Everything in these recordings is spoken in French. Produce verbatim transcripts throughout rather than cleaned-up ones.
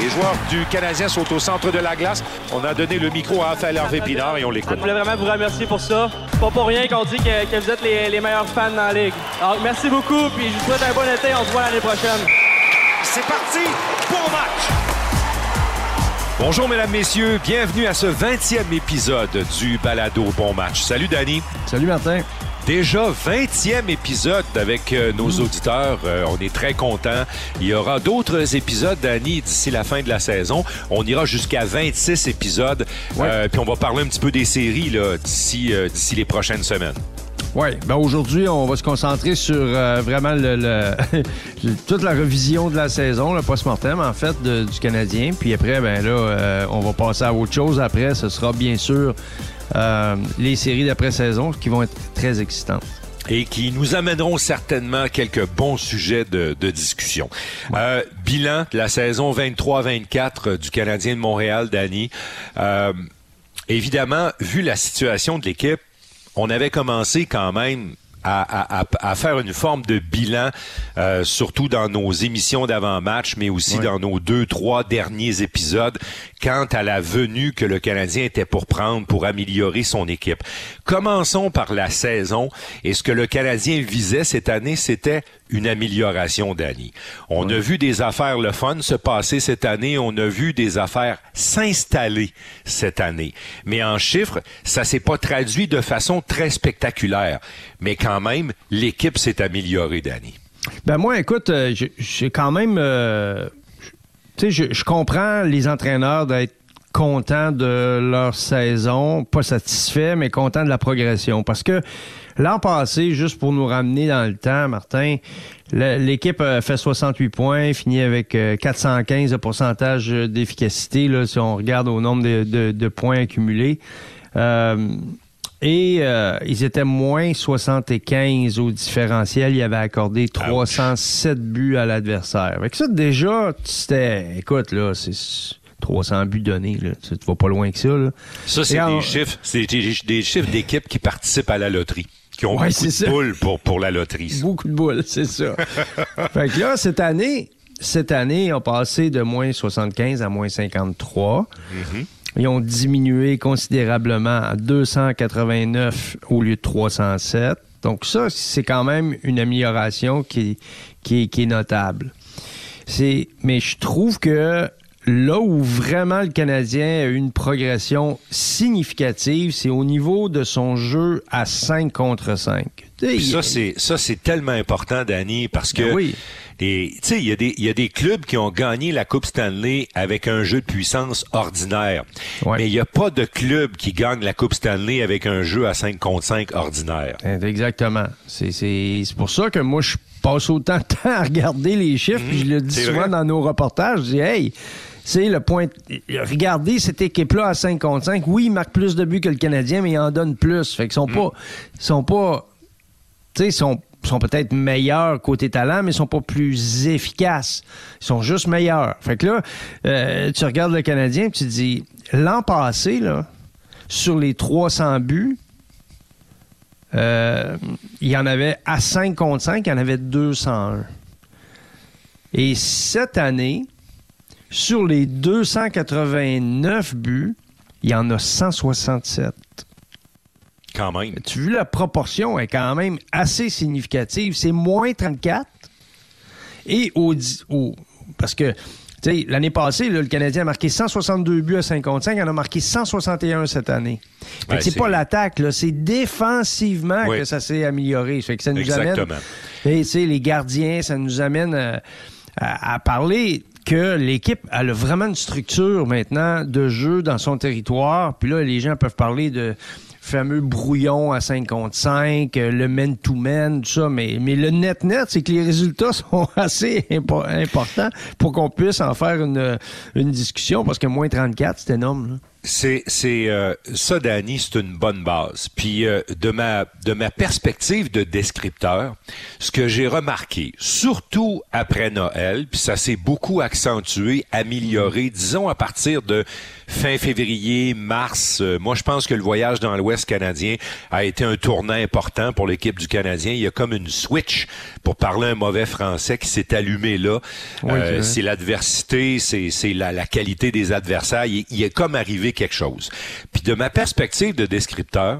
Les joueurs du Canadien sont au centre de la glace. On a donné le micro à Raphaël Harvey-Pinard et on l'écoute. Je voulais vraiment vous remercier pour ça. Pas pour rien qu'on dit que, que vous êtes les, les meilleurs fans dans la Ligue. Alors, merci beaucoup, puis je vous souhaite un bon été. On se voit l'année prochaine. C'est parti, bon match! Bonjour, mesdames, messieurs. Bienvenue à ce vingtième épisode du Balado Bon Match. Salut, Danny. Salut, Martin. Déjà vingtième épisode avec euh, nos mmh. auditeurs. Euh, on est très contents. Il y aura d'autres épisodes, Danny, d'ici la fin de la saison. On ira jusqu'à vingt-six épisodes. Ouais. Euh, puis on va parler un petit peu des séries là, d'ici, euh, d'ici les prochaines semaines. Oui, ben aujourd'hui, on va se concentrer sur euh, vraiment le, le toute la revision de la saison, le post-mortem, en fait, de, du Canadien. Puis après, ben là, euh, on va passer à autre chose. Après, ce sera bien sûr euh, les séries d'après-saison qui vont être très excitantes. Et qui nous amèneront certainement quelques bons sujets de, de discussion. Ouais. Euh, bilan de la saison vingt-trois vingt-quatre du Canadien de Montréal, Danny. Euh, évidemment, vu la situation de l'équipe, on avait commencé quand même à, à, à faire une forme de bilan, euh, surtout dans nos émissions d'avant-match, mais aussi oui. dans nos deux, trois derniers épisodes, quant à la venue que le Canadien était pour prendre pour améliorer son équipe. Commençons par la saison. Et ce que le Canadien visait cette année, c'était une amélioration, Danny. On oui. a vu des affaires le fun se passer cette année. On a vu des affaires s'installer cette année. Mais en chiffres, ça s'est pas traduit de façon très spectaculaire. Mais quand même, l'équipe s'est améliorée, Danny. Ben moi, écoute, euh, j'ai, j'ai quand même... Euh, tu sais, je, je comprends les entraîneurs d'être contents de leur saison, pas satisfaits, mais contents de la progression. Parce que l'an passé, juste pour nous ramener dans le temps, Martin, l'équipe a fait soixante-huit points, finit avec quatre cent quinze de pourcentage d'efficacité, là, si on regarde au nombre de, de, de points accumulés. Euh, Et euh, ils étaient moins soixante-quinze au différentiel. Ils avaient accordé trois cent sept buts à l'adversaire. Fait que ça, déjà, c'était... Écoute, là, c'est trois cents buts donnés. Là. Tu ne vas pas loin que ça. Là. Ça, c'est des, chiffres, c'est des, des chiffres d'équipes qui participent à la loterie. Qui ont ouais, beaucoup de ça. boules pour, pour la loterie. Ça. Beaucoup de boules, c'est ça. Fait que là, cette année, cette année, on a passé de moins soixante-quinze à moins cinquante-trois. Mm-hmm. Ils ont diminué considérablement à deux cent quatre-vingt-neuf au lieu de trois cent sept. Donc ça, c'est quand même une amélioration qui, qui, qui est notable. C'est, mais je trouve que là où vraiment le Canadien a eu une progression significative, c'est au niveau de son jeu à cinq contre cinq. Puis ça, c'est, ça, c'est tellement important, Danny, parce que... Oui. Tu sais, il y a des il y a des clubs qui ont gagné la Coupe Stanley avec un jeu de puissance ordinaire. Ouais. Mais il n'y a pas de club qui gagne la Coupe Stanley avec un jeu à cinq contre cinq ordinaire. Exactement. C'est, c'est, c'est pour ça que moi, je passe autant de temps à regarder les chiffres, mmh, puis je le dis souvent vrai. Dans nos reportages, je dis « Hey, c'est le point... Regardez cette équipe-là à cinq contre cinq. Oui, ils marquent plus de buts que le Canadien, mais ils en donnent plus. Fait qu'ils sont mmh. pas... Ils sont pas... Tu sais, ils sont... sont peut-être meilleurs côté talent, mais ils sont pas plus efficaces. Ils sont juste meilleurs. Fait que là, euh, tu regardes le Canadien et tu te dis, l'an passé, là, sur les trois cents buts, euh, il y en avait à cinq contre cinq, il y en avait deux cent un. Et cette année, sur les deux cent quatre-vingt-neuf buts, il y en a cent soixante-sept. Quand même. Tu vois, la proportion est quand même assez significative. C'est moins trente-quatre. Et au... au parce que, tu sais, l'année passée, là, le Canadien a marqué cent soixante-deux buts à cinq contre cinq. Il en a marqué cent soixante et un cette année. Fait ouais, que c'est, c'est pas l'attaque, là. C'est défensivement oui. que ça s'est amélioré. Fait que ça nous Exactement. amène... Tu sais, les gardiens, ça nous amène à, à, à parler... que l'équipe elle a vraiment une structure maintenant de jeu dans son territoire. Puis là, les gens peuvent parler de fameux brouillon à cinq contre cinq, le man-to-man, tout ça. Mais, mais le net-net, c'est que les résultats sont assez impo- importants pour qu'on puisse en faire une, une discussion, parce que moins trente-quatre, c'est énorme. Là. C'est, c'est euh, ça, Danny, c'est une bonne base. Puis euh, de ma de ma perspective de descripteur, ce que j'ai remarqué, surtout après Noël, puis ça s'est beaucoup accentué, amélioré, disons à partir de fin février, mars. Euh, moi, je pense que le voyage dans l'Ouest canadien a été un tournant important pour l'équipe du Canadien. Il y a comme une switch, pour parler un mauvais français, qui s'est allumée là. Oui, euh, c'est, c'est l'adversité, c'est c'est la, la qualité des adversaires. Il, il est comme arrivé quelque chose. Puis de ma perspective de descripteur,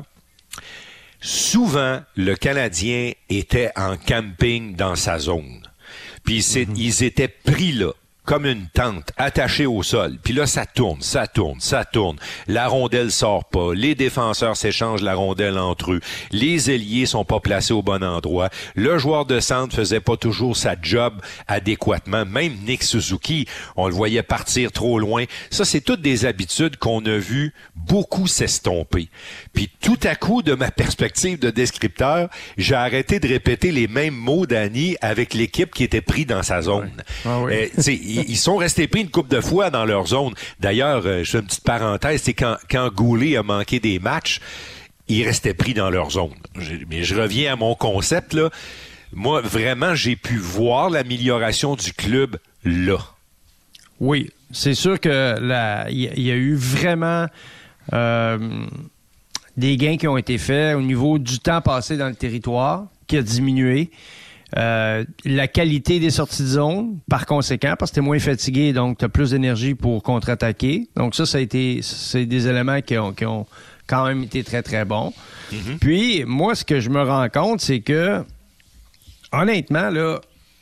souvent, le Canadien était en camping dans sa zone. Puis c'est, mm-hmm. ils étaient pris là, comme une tente, attachée au sol. Puis là, ça tourne, ça tourne, ça tourne. La rondelle sort pas. Les défenseurs s'échangent la rondelle entre eux. Les ailiers sont pas placés au bon endroit. Le joueur de centre faisait pas toujours sa job adéquatement. Même Nick Suzuki, on le voyait partir trop loin. Ça, c'est toutes des habitudes qu'on a vues beaucoup s'estomper. Puis tout à coup, de ma perspective de descripteur, j'ai arrêté de répéter les mêmes mots d'Annie avec l'équipe qui était pris dans sa zone. Ouais. Ah oui. euh, t'sais, ils sont restés pris une couple de fois dans leur zone. D'ailleurs, euh, je fais une petite parenthèse, c'est quand, quand Goulet a manqué des matchs, ils restaient pris dans leur zone. J'ai, mais je reviens à mon concept, là. Moi, vraiment, j'ai pu voir l'amélioration du club là. Oui, c'est sûr que la, il y, y a eu vraiment euh, des gains qui ont été faits au niveau du temps passé dans le territoire, qui a diminué. Euh, la qualité des sorties de zone, par conséquent, parce que tu es moins fatigué, donc tu as plus d'énergie pour contre-attaquer. Donc ça, ça a été, c'est des éléments qui ont, qui ont quand même été très, très bons. Mm-hmm. Puis, moi, ce que je me rends compte, c'est que, honnêtement, là,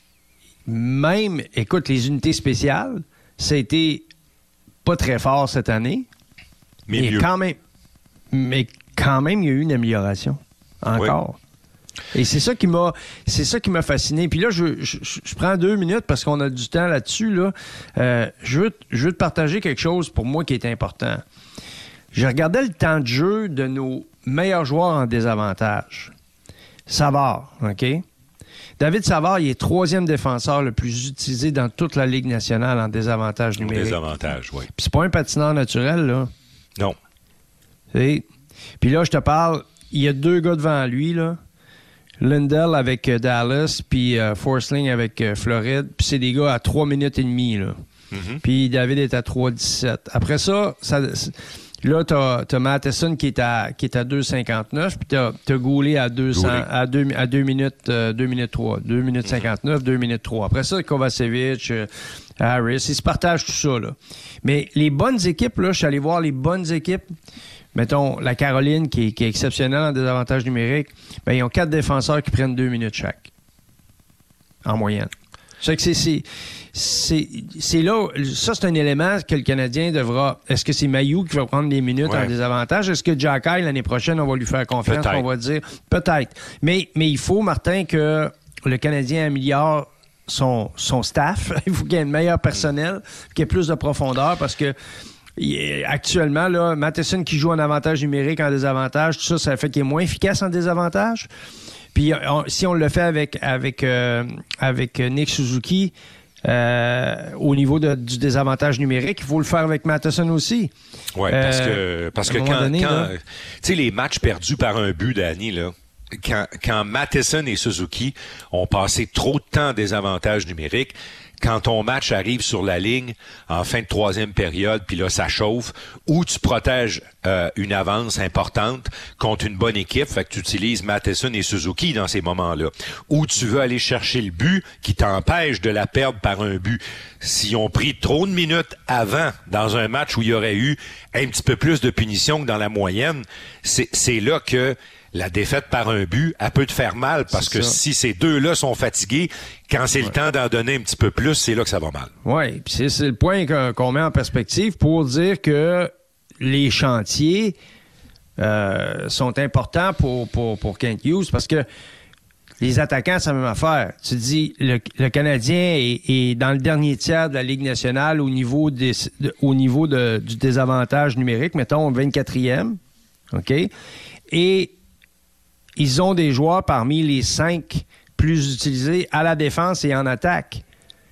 même, écoute, les unités spéciales, ça a été pas très fort cette année. Mais, mais quand même, mais quand même, il y a eu une amélioration. Encore. Oui. Et c'est ça qui m'a c'est ça qui m'a fasciné. Puis là, je, je, je prends deux minutes parce qu'on a du temps là-dessus. Là. Euh, je, veux, je veux te partager quelque chose pour moi qui est important. Je regardais le temps de jeu de nos meilleurs joueurs en désavantage. Savard, OK? David Savard, il est troisième défenseur le plus utilisé dans toute la Ligue nationale en désavantage numérique. Désavantage, oui. Puis c'est pas un patineur naturel, là. Non. T'sais? Puis là, je te parle, il y a deux gars devant lui, là. Lindell avec euh, Dallas, puis euh, Forsling avec euh, Floride. Puis c'est des gars à trois minutes et demie, là. Mm-hmm. Puis David est à trois dix-sept. Après ça, ça là, t'as, t'as Matheson qui est à, qui est à deux cinquante-neuf, puis t'as, t'as Goulet à deux cents, à deux, à deux minutes, euh, deux minutes trois. deux minutes cinquante-neuf, mm-hmm. deux minutes trois. Après ça, Kovacevic, euh, Harris, ils se partagent tout ça, là. Mais les bonnes équipes, là, je suis allé voir les bonnes équipes. Mettons, la Caroline, qui est, qui est exceptionnelle en désavantage numérique, ben, ils ont quatre défenseurs qui prennent deux minutes chaque. En moyenne. C'est que c'est, c'est, c'est, c'est là, ça, c'est un élément que le Canadien devra. Est-ce que c'est Mailloux qui va prendre des minutes ouais. en désavantage? Est-ce que Jacky, l'année prochaine, on va lui faire confiance? Peut-être. On va dire peut-être. Mais, mais il faut, Martin, que le Canadien améliore son, son staff. Il faut qu'il y ait un meilleur personnel, qu'il y ait plus de profondeur parce que actuellement, là, Matheson qui joue en avantage numérique, en désavantage, tout ça, ça fait qu'il est moins efficace en désavantage. Puis on, si on le fait avec avec euh, avec Nick Suzuki euh, au niveau de, du désavantage numérique, il faut le faire avec Matheson aussi. Oui, euh, parce que parce que quand, donné, quand tu sais les matchs perdus par un but, Danny, là, quand quand Matheson et Suzuki ont passé trop de temps en désavantage numérique. Quand ton match arrive sur la ligne en fin de troisième période, puis là, ça chauffe, ou tu protèges euh, une avance importante contre une bonne équipe, fait que tu utilises Matheson et Suzuki dans ces moments-là, ou tu veux aller chercher le but qui t'empêche de la perdre par un but. S'ils ont pris trop de minutes avant, dans un match où il y aurait eu un petit peu plus de punition que dans la moyenne, c'est, c'est là que la défaite par un but, elle peut te faire mal parce c'est que ça. Si ces deux-là sont fatigués, quand c'est ouais. le temps d'en donner un petit peu plus, c'est là que ça va mal. Oui, puis c'est, c'est le point qu'on, qu'on met en perspective pour dire que les chantiers euh, sont importants pour, pour, pour Kent Hughes parce que les attaquants, c'est la même affaire. Tu dis, le, le Canadien est, est dans le dernier tiers de la Ligue nationale au niveau, des, de, au niveau de, du désavantage numérique, mettons vingt-quatrième, OK? Et ils ont des joueurs parmi les cinq plus utilisés à la défense et en attaque.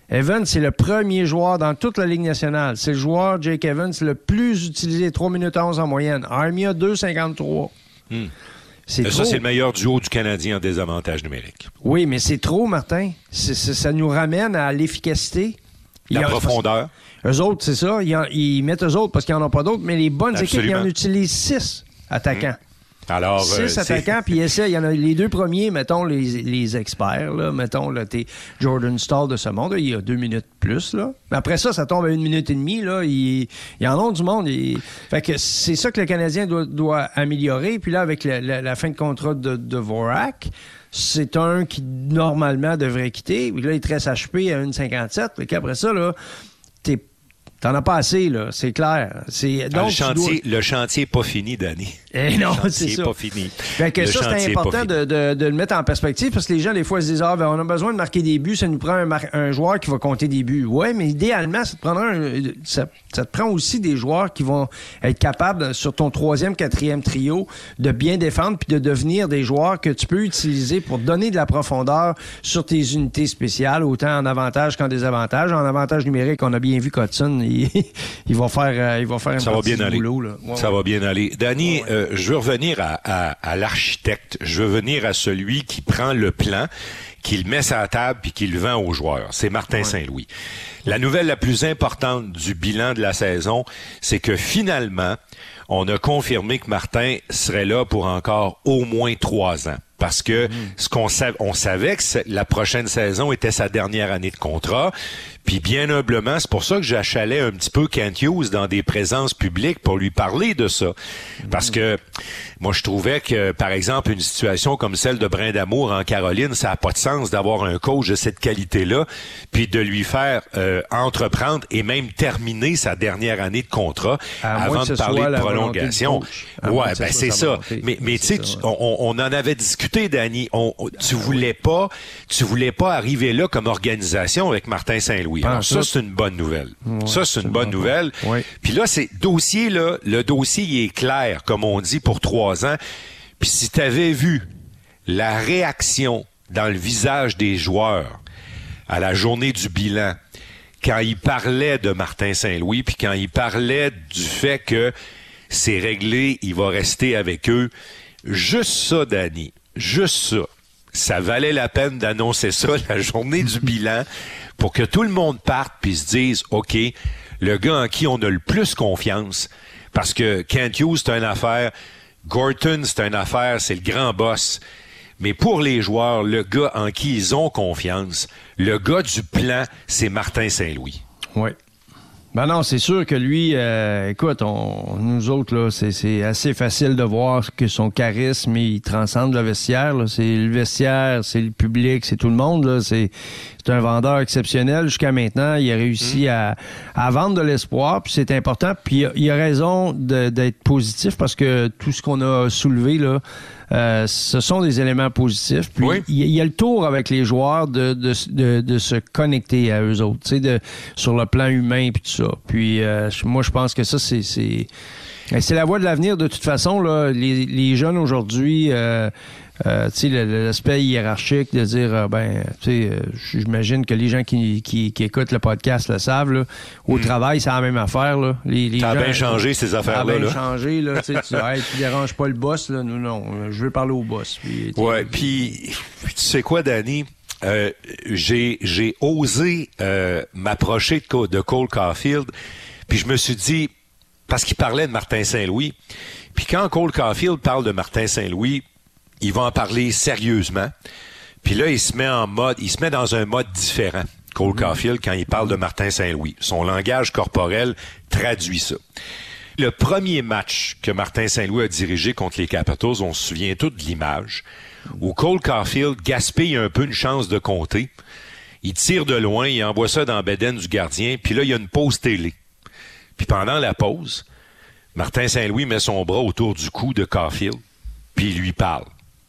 Evans, c'est le premier joueur dans toute la Ligue nationale. C'est le joueur, Jake Evans, le plus utilisé, trois minutes onze en moyenne. Armia, deux cinquante-trois. Hmm. C'est ça, trop. c'est le meilleur duo du Canadien en désavantage numérique. Oui, mais c'est trop, Martin. C'est, c'est, ça nous ramène à l'efficacité. La Il profondeur. Eux autres, c'est ça. Ils, en, ils mettent eux autres parce qu'ils n'en ont pas d'autres, mais les bonnes Absolument. équipes, ils en utilisent six attaquants. Hmm. Alors, Six euh, attaquants, puis essaient. Il y en a les deux premiers, mettons, les, les experts, là, mettons, là, t'es Jordan Staal de ce monde, là, il y a deux minutes plus, là. Mais après ça, ça tombe à une minute et demie, là. Il, il y en a du monde. Il... Fait que c'est ça que le Canadien doit, doit améliorer. Puis là, avec la, la, la fin de contrat de, de Vorak, c'est un qui, normalement, devrait quitter. Puis là, il te reste H P à une cinquante-sept. Puis après ça, là, t'es T'en as pas assez, là, c'est clair. C'est, donc, ah, le chantier dois... le chantier n'est pas fini, Danny. Eh non, le c'est ça. n'est pas fini. Fait que le ça, c'est important de, de, de le mettre en perspective parce que les gens, des fois, se disent « Ah, ben, on a besoin de marquer des buts, ça nous prend un, mar- un joueur qui va compter des buts. » Ouais, mais idéalement, ça te prendra un, ça, ça te prend aussi des joueurs qui vont être capables, sur ton troisième, quatrième trio, de bien défendre puis de devenir des joueurs que tu peux utiliser pour donner de la profondeur sur tes unités spéciales, autant en avantage qu'en désavantage. En avantage numérique, on a bien vu Cotson, il, il va faire, euh, il va faire un ça va bien du aller. boulot. Là. Ouais, ça ouais. va bien aller. Danny, ouais, ouais. Euh, je veux revenir à, à, à l'architecte. Je veux venir à celui qui prend le plan, qui le met sur la table puis qui le vend aux joueurs. C'est Martin ouais. Saint-Louis. La nouvelle la plus importante du bilan de la saison, c'est que finalement, on a confirmé que Martin serait là pour encore au moins trois ans. Parce que mmh. ce qu'on savait, on savait que la prochaine saison était sa dernière année de contrat. Puis bien humblement, c'est pour ça que j'achalais un petit peu Kent Hughes dans des présences publiques pour lui parler de ça. Parce que moi, je trouvais que, par exemple, une situation comme celle de Brindamour en Caroline, ça n'a pas de sens d'avoir un coach de cette qualité-là, puis de lui faire euh, entreprendre et même terminer sa dernière année de contrat à avant de parler de prolongation. Ouais, ben c'est ça. Volonté. Mais, mais tu sais, on, on en avait discuté, Danny. On, on, tu voulais pas, tu voulais pas arriver là comme organisation avec Martin Saint-Louis. Alors, ça, c'est une bonne nouvelle. Ouais, ça, c'est une bonne nouvelle. Ouais. Puis là, c'est dossier, là, le dossier, il est clair, comme on dit, pour trois ans. Puis si tu avais vu la réaction dans le visage des joueurs à la journée du bilan, quand ils parlaient de Martin Saint-Louis, puis quand ils parlaient du fait que c'est réglé, il va rester avec eux, juste ça, Danny, juste ça, ça valait la peine d'annoncer ça la journée du bilan pour que tout le monde parte puis se dise, OK, le gars en qui on a le plus confiance, parce que Kent Hughes, c'est une affaire, Gorton, c'est une affaire, c'est le grand boss. Mais pour les joueurs, le gars en qui ils ont confiance, le gars du plan, c'est Martin Saint-Louis. Oui. Ben non, c'est sûr que lui, euh, écoute, on, nous autres, là, c'est, c'est assez facile de voir que son charisme, il transcende le vestiaire. Là. C'est le vestiaire, c'est le public, c'est tout le monde. Là. C'est, c'est un vendeur exceptionnel jusqu'à maintenant. Il a réussi mmh. à, à vendre de l'espoir, puis c'est important. Puis il a, il a raison de, d'être positif parce que tout ce qu'on a soulevé, là, Euh, ce sont des éléments positifs. Puis oui. il, y a, il y a le tour avec les joueurs de, de, de, de se connecter à eux autres, tu sais, de, sur le plan humain puis tout ça. Puis euh, moi, je pense que ça, c'est, c'est, c'est la voie de l'avenir de toute façon. Là, les, les jeunes aujourd'hui, euh, euh, tu sais, l'aspect hiérarchique de dire, euh, ben, tu sais, euh, j'imagine que les gens qui, qui, qui écoutent le podcast le savent. Là, au mm. travail, c'est la même affaire. Là. Les, les ça a gens, bien changé ces affaires-là. Ça a bien là. changé. Là, tu dis, hey, tu déranges pas le boss. Là. Non, non, je veux parler au boss. Puis, ouais, puis tu sais quoi, Danny? Euh, j'ai, j'ai osé euh, m'approcher de, de Cole Caulfield, puis je me suis dit, parce qu'il parlait de Martin Saint-Louis, puis quand Cole Caulfield parle de Martin Saint-Louis, il va en parler sérieusement, puis là, il se met en mode, il se met dans un mode différent, Cole mm-hmm. Caulfield, quand il parle de Martin Saint-Louis. Son langage corporel traduit ça. Le premier match que Martin Saint-Louis a dirigé contre les Capitals, on se souvient tous de l'image, où Cole Caulfield gaspille un peu une chance de compter. Il tire de loin, il envoie ça dans la bédaine du gardien, puis là, il y a une pause télé. Puis pendant la pause, Martin Saint-Louis met son bras autour du cou de Caulfield, puis il lui parle.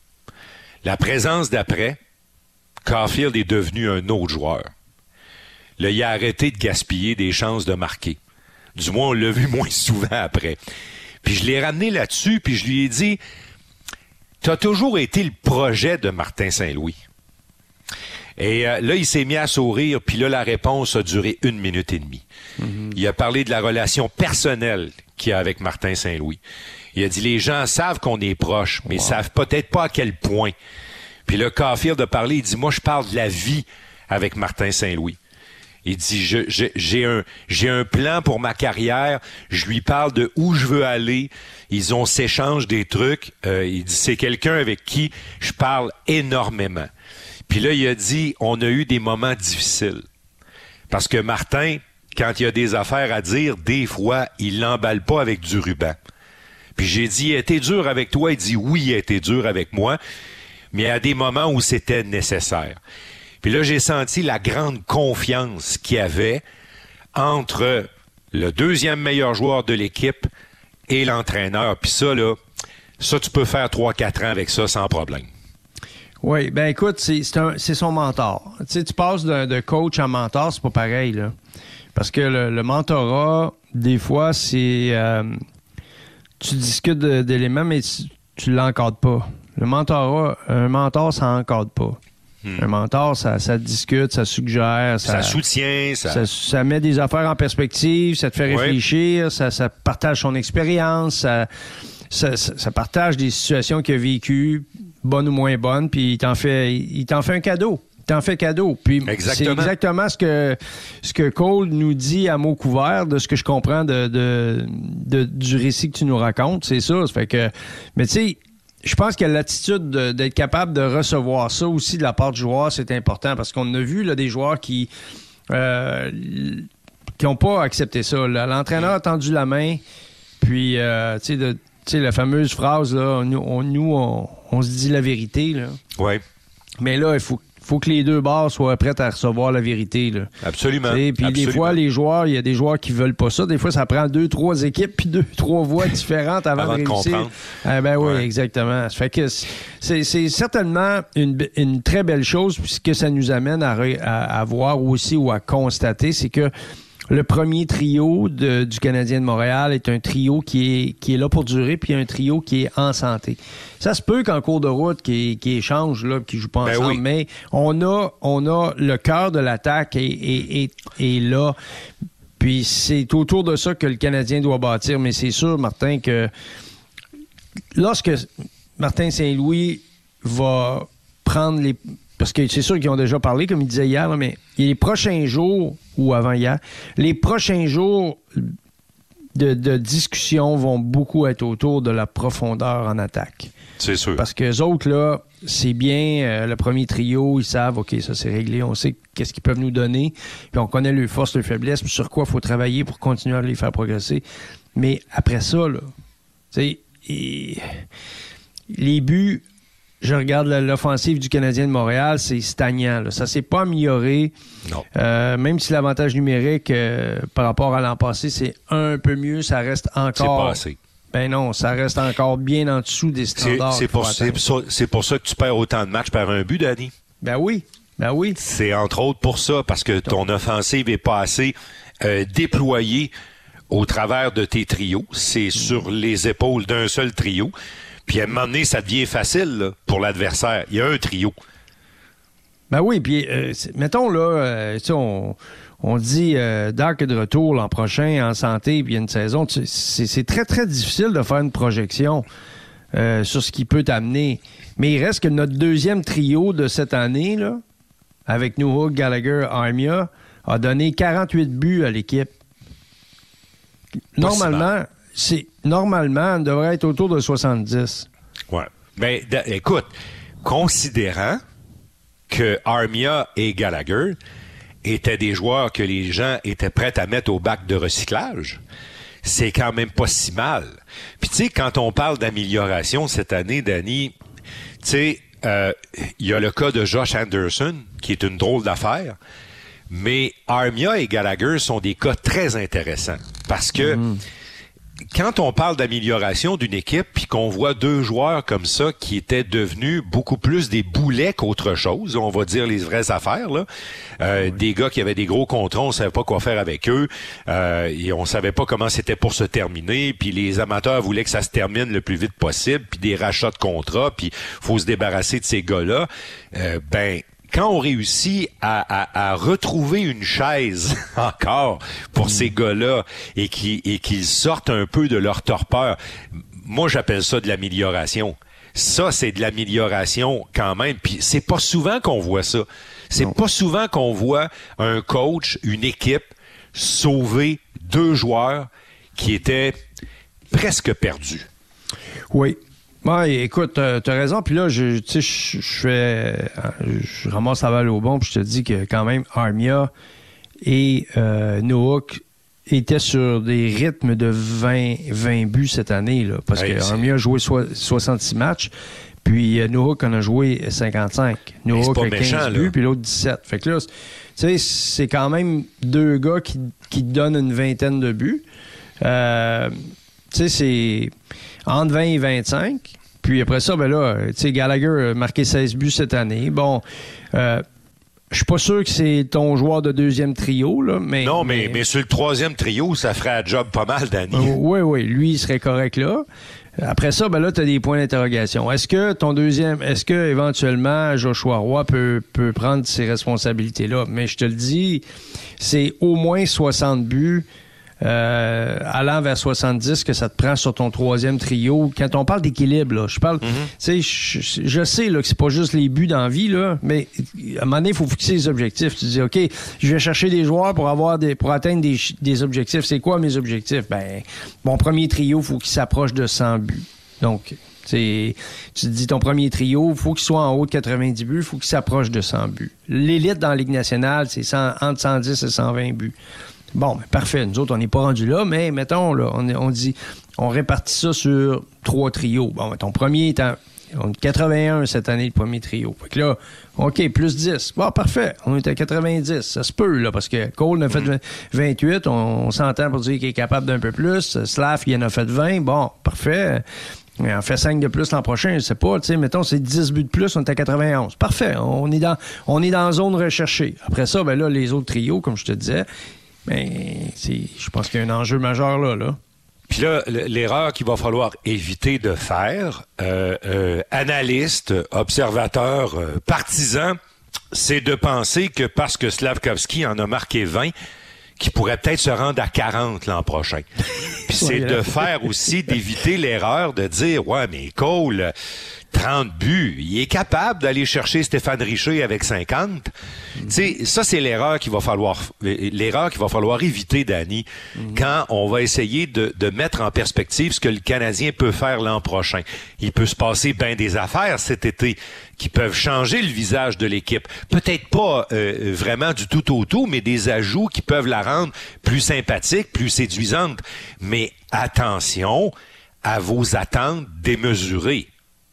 La présence d'après, Caulfield est devenu un autre joueur. Là, il a arrêté de gaspiller des chances de marquer. Du moins, on l'a vu moins souvent après. Puis je l'ai ramené là-dessus, puis je lui ai dit, « T'as toujours été le projet de Martin Saint-Louis. Et euh, là, il s'est mis à sourire, puis là, la réponse a duré une minute et demie. Mm-hmm. Il a parlé de la relation personnelle qu'il a avec Martin Saint-Louis. Il a dit, les gens savent qu'on est proches, mais wow. Ils savent peut-être pas à quel point. Puis là, Caulfield a parlé, il dit, moi, je parle de la vie avec Martin Saint-Louis. Il dit, je, je, j'ai un, j'ai un plan pour ma carrière. Je lui parle de où je veux aller. Ils ont s'échangent des trucs. Euh, il dit, c'est quelqu'un avec qui je parle énormément. Puis là, il a dit, on a eu des moments difficiles. Parce que Martin, quand il a des affaires à dire, des fois, il l'emballe pas avec du ruban. Puis j'ai dit, il a été dur avec toi. Il dit, oui, il a été dur avec moi. Mais il y a des moments où c'était nécessaire. Puis là, j'ai senti la grande confiance qu'il y avait entre le deuxième meilleur joueur de l'équipe et l'entraîneur. Puis ça, là, ça, tu peux faire trois quatre ans avec ça sans problème. Oui, ben écoute, c'est, c'est, un, c'est son mentor. Tu sais, tu passes de, de coach à mentor, c'est pas pareil, là. Parce que le, le mentorat, des fois, c'est... Euh, tu discutes de, d'éléments, mais tu, tu l'encadres pas. Le mentorat, un mentor, ça n'encadre pas. Hmm. Un mentor, ça, ça discute, ça suggère. Ça, ça soutient. Ça... Ça, ça met des affaires en perspective, ça te fait réfléchir, oui. ça, ça partage son expérience, ça, ça, ça, ça partage des situations qu'il a vécues, bonnes ou moins bonnes, puis il t'en fait, il t'en fait un cadeau. Il t'en fait cadeau. Puis exactement. C'est exactement ce que, ce que Cole nous dit à mots couverts, de ce que je comprends de, de, de, du récit que tu nous racontes. C'est ça. Ça fait que, mais tu sais, je pense que l'attitude de, d'être capable de recevoir ça aussi de la part du joueur, c'est important parce qu'on a vu là, des joueurs qui euh, qui n'ont pas accepté ça. Là. L'entraîneur a tendu la main, puis euh, tu sais, la fameuse phrase, là, nous, on, nous on, on se dit la vérité. Là. Oui. Mais là, il faut faut que les deux bords soient prêts à recevoir la vérité. Là. Absolument. Puis des fois, les joueurs, il y a des joueurs qui veulent pas ça. Des fois, ça prend deux, trois équipes puis deux, trois voix différentes avant, avant de, de réussir. Comprendre. Ah ben oui, ouais. Exactement. Ça fait que c'est, c'est certainement une, une très belle chose, puisque ça nous amène à, à, à voir aussi ou à constater, c'est que le premier trio de, du Canadien de Montréal est un trio qui est, qui est là pour durer, puis un trio qui est en santé. Ça se peut qu'en cours de route, qui, qui échange, là, qui joue pas ensemble, ben oui. Mais on a, on a le cœur de l'attaque est, est, est, est là. Puis c'est autour de ça que le Canadien doit bâtir. Mais c'est sûr, Martin, que lorsque Martin Saint-Louis va prendre les... Parce que c'est sûr qu'ils ont déjà parlé, comme il disait hier, là, mais les prochains jours, ou avant-hier, les prochains jours de, de discussion vont beaucoup être autour de la profondeur en attaque. C'est sûr. Parce que les autres, là, c'est bien, euh, le premier trio, ils savent, OK, ça c'est réglé, on sait qu'est-ce qu'ils peuvent nous donner, puis on connaît leurs forces, leurs faiblesses, puis sur quoi il faut travailler pour continuer à les faire progresser. Mais après ça, là, tu sais, les buts... Je regarde l'offensive du Canadien de Montréal, c'est stagnant. Là. Ça ne s'est pas amélioré. Non. Euh, même si l'avantage numérique euh, par rapport à l'an passé, c'est un peu mieux, ça reste encore... C'est pas assez. Ben non, ça reste encore bien en dessous des standards. C'est, c'est, pour, c'est, pour, c'est pour ça que tu perds autant de matchs par un but, Danny. Ben oui, ben oui. C'est entre autres pour ça, parce que ton offensive n'est pas assez euh, déployée au travers de tes trios. C'est mmh. sur les épaules d'un seul trio. Puis à un moment donné, ça devient facile là, pour l'adversaire. Il y a un trio. Ben oui, puis euh, mettons là, euh, on, on dit euh, Dark est de retour l'an prochain en santé, puis il y a une saison. C'est, c'est très, très difficile de faire une projection euh, sur ce qui peut t'amener. Mais il reste que notre deuxième trio de cette année, là, avec Newhook, Gallagher, Armia, a donné quarante-huit buts à l'équipe. Normalement... C'est, normalement, on devrait être autour de soixante-dix. Ouais. Ben, d- écoute, considérant que Armia et Gallagher étaient des joueurs que les gens étaient prêts à mettre au bac de recyclage, c'est quand même pas si mal. Puis tu sais, quand on parle d'amélioration cette année, Danny, tu sais, il euh, y a le cas de Josh Anderson, qui est une drôle d'affaire, mais Armia et Gallagher sont des cas très intéressants, parce que mm. quand on parle d'amélioration d'une équipe, puis qu'on voit deux joueurs comme ça qui étaient devenus beaucoup plus des boulets qu'autre chose, on va dire les vraies affaires, là. Euh, oui. Des gars qui avaient des gros contrats, on savait pas quoi faire avec eux, euh, et on savait pas comment c'était pour se terminer, puis les amateurs voulaient que ça se termine le plus vite possible, puis des rachats de contrats, puis faut se débarrasser de ces gars-là. Euh, ben, quand on réussit à, à, à retrouver une chaise encore pour mmh. ces gars-là et qui et qu'ils sortent un peu de leur torpeur, moi j'appelle ça de l'amélioration. Ça, c'est de l'amélioration quand même. Puis c'est pas souvent qu'on voit ça. C'est non. pas souvent qu'on voit un coach, une équipe sauver deux joueurs qui étaient presque perdus. Oui. Ouais, écoute, t'as, t'as raison. Puis là, je, tu sais, je, je fais, je ramasse la balle au bon, puis je te dis que quand même, Armia et euh, Nowak étaient sur des rythmes de vingt, vingt buts cette année, là, parce hey, que c'est... Armia a joué so- soixante-six matchs, puis euh, Nowak en a joué cinquante-cinq. Nowak a quinze méchant, buts, puis l'autre dix-sept. Fait que là, tu sais, c'est quand même deux gars qui, qui donnent une vingtaine de buts. Euh, tu sais, c'est entre vingt et vingt-cinq. Puis après ça, ben là, tu sais, Gallagher a marqué seize buts cette année. Bon, euh, je suis pas sûr que c'est ton joueur de deuxième trio, là, mais... Non, mais, mais, mais sur le troisième trio, ça ferait un job pas mal, Danny. Euh, oui, oui, lui, il serait correct là. Après ça, ben là, tu as des points d'interrogation. Est-ce que ton deuxième, est-ce que éventuellement Joshua Roy peut, peut prendre ces responsabilités-là? Mais je te le dis, c'est au moins soixante buts. Euh, allant vers soixante-dix que ça te prend sur ton troisième trio. Quand on parle d'équilibre, là, je parle, mm-hmm. tu sais, je, je sais là, que c'est pas juste les buts dans la vie, là, mais à un moment donné, il faut fixer les objectifs. Tu dis, OK, je vais chercher des joueurs pour avoir des, pour atteindre des, des objectifs. C'est quoi mes objectifs? Ben, mon premier trio, il faut qu'il s'approche de cent buts. Donc, tu te dis, ton premier trio, il faut qu'il soit en haut de quatre-vingt-dix buts, il faut qu'il s'approche de cent buts. L'élite dans la Ligue nationale, c'est cent, entre cent dix et cent vingt buts. Bon, ben parfait. Nous autres, on n'est pas rendus là, mais mettons, là, on, on dit, on répartit ça sur trois trios. Bon, ben, ton premier est en on est quatre-vingt-un cette année, le premier trio. Fait que là, OK, plus dix. Bon, parfait. On est à quatre-vingt-dix. Ça se peut, là, parce que Cole en a fait vingt-huit. On, on s'entend pour dire qu'il est capable d'un peu plus. Slav, il en a fait vingt. Bon, parfait. On en fait cinq de plus l'an prochain, je sais pas. Tu sais, mettons, c'est dix buts de plus, on est à quatre-vingt-onze. Parfait. On est dans, on est dans la zone recherchée. Après ça, ben là, les autres trios, comme je te disais, mais c'est, je pense qu'il y a un enjeu majeur là, là. Puis là, l'erreur qu'il va falloir éviter de faire, euh, euh, analyste, observateur, euh, partisan, c'est de penser que parce que Slavkovski en a marqué vingt, qu'il pourrait peut-être se rendre à quarante l'an prochain. Puis c'est de faire aussi, d'éviter l'erreur de dire, ouais, mais Cole, trente buts, il est capable d'aller chercher Stéphane Richer avec cinquante. Mm-hmm. Tu sais, ça, c'est l'erreur qu'il va falloir, l'erreur qu'il va falloir éviter, Danny, mm-hmm. quand on va essayer de, de mettre en perspective ce que le Canadien peut faire l'an prochain. Il peut se passer bien des affaires cet été qui peuvent changer le visage de l'équipe. Peut-être pas euh, vraiment du tout au tout, mais des ajouts qui peuvent la rendre plus sympathique, plus séduisante. Mais attention à vos attentes démesurées.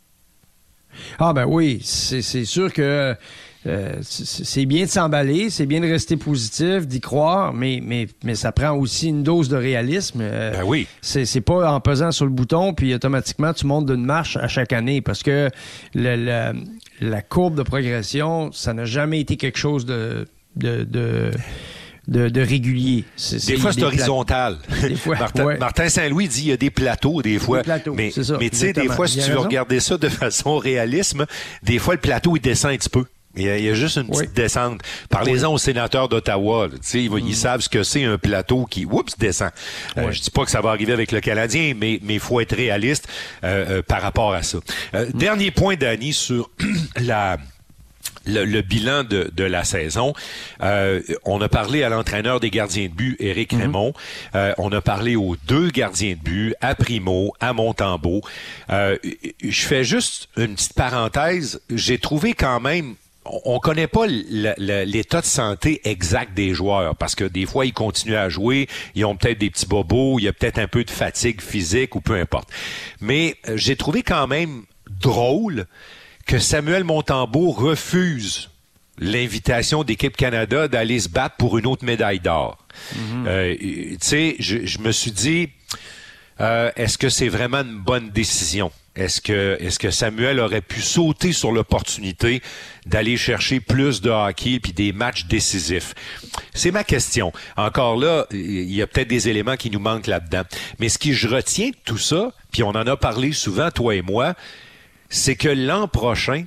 Ah ben oui, c'est, c'est sûr que euh, c'est, c'est bien de s'emballer, c'est bien de rester positif, d'y croire, mais, mais, mais ça prend aussi une dose de réalisme. Euh, ben oui. C'est, c'est pas en pesant sur le bouton, puis automatiquement tu montes d'une marche à chaque année, parce que le, le, la courbe de progression, ça n'a jamais été quelque chose de... de, de De, de régulier. C'est, c'est des fois, c'est des horizontal. Pla- des fois, Martin, ouais. Martin Saint-Louis dit qu'il y a des plateaux, des fois. Des plateaux, mais tu sais, des fois, si tu veux regarder ça de façon réalisme, des fois, le plateau, il descend un petit peu. Il y a, il y a juste une petite oui. descente. Parlez-en oui. aux sénateurs d'Ottawa. Ils, mm. ils savent ce que c'est un plateau qui, oups, descend. Euh, oui. Je dis pas que ça va arriver avec le Canadien, mais il faut être réaliste euh, euh, par rapport à ça. Euh, mm. Dernier point, Danny, sur la... Le, le bilan de, de la saison. Euh, on a parlé à l'entraîneur des gardiens de but, Éric mm-hmm. Raymond. Euh, on a parlé aux deux gardiens de but, à Primo, à Montembeault. Euh, je fais juste une petite parenthèse. J'ai trouvé quand même... On connaît pas le, le, l'état de santé exact des joueurs parce que des fois, ils continuent à jouer, ils ont peut-être des petits bobos, il y a peut-être un peu de fatigue physique ou peu importe. Mais j'ai trouvé quand même drôle que Samuel Montembeault refuse l'invitation d'Équipe Canada d'aller se battre pour une autre médaille d'or. Mm-hmm. Euh, tu sais, je, je me suis dit, euh, est-ce que c'est vraiment une bonne décision? Est-ce que, est-ce que Samuel aurait pu sauter sur l'opportunité d'aller chercher plus de hockey puis des matchs décisifs? C'est ma question. Encore là, il y a peut-être des éléments qui nous manquent là-dedans. Mais ce que je retiens de tout ça, puis on en a parlé souvent, toi et moi, c'est que l'an prochain,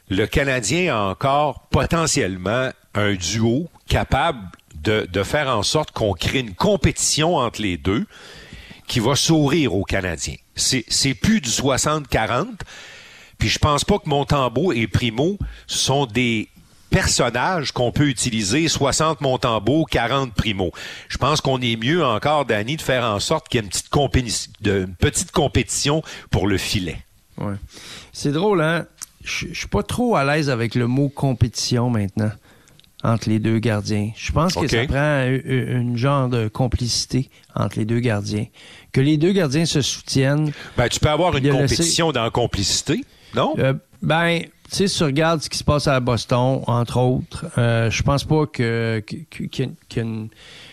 le Canadien a encore potentiellement un duo capable de, de faire en sorte qu'on crée une compétition entre les deux qui va sourire aux Canadiens. C'est, c'est plus du soixante quarante, puis je pense pas que Montembeault et Primo sont des personnages qu'on peut utiliser, soixante Montembeault, quarante Primo. Je pense qu'on est mieux encore, Danny, de faire en sorte qu'il y ait une petite, compé- de, une petite compétition pour le filet. Ouais. C'est drôle, hein? Je suis pas trop à l'aise avec le mot compétition maintenant entre les deux gardiens. Je pense que okay. ça prend une genre de complicité entre les deux gardiens. Que les deux gardiens se soutiennent. Ben, tu peux avoir une compétition laisser... dans la complicité, non? Euh, ben, tu sais, si tu regardes ce qui se passe à Boston, entre autres, euh, je pense pas que, que, qu'il y a une,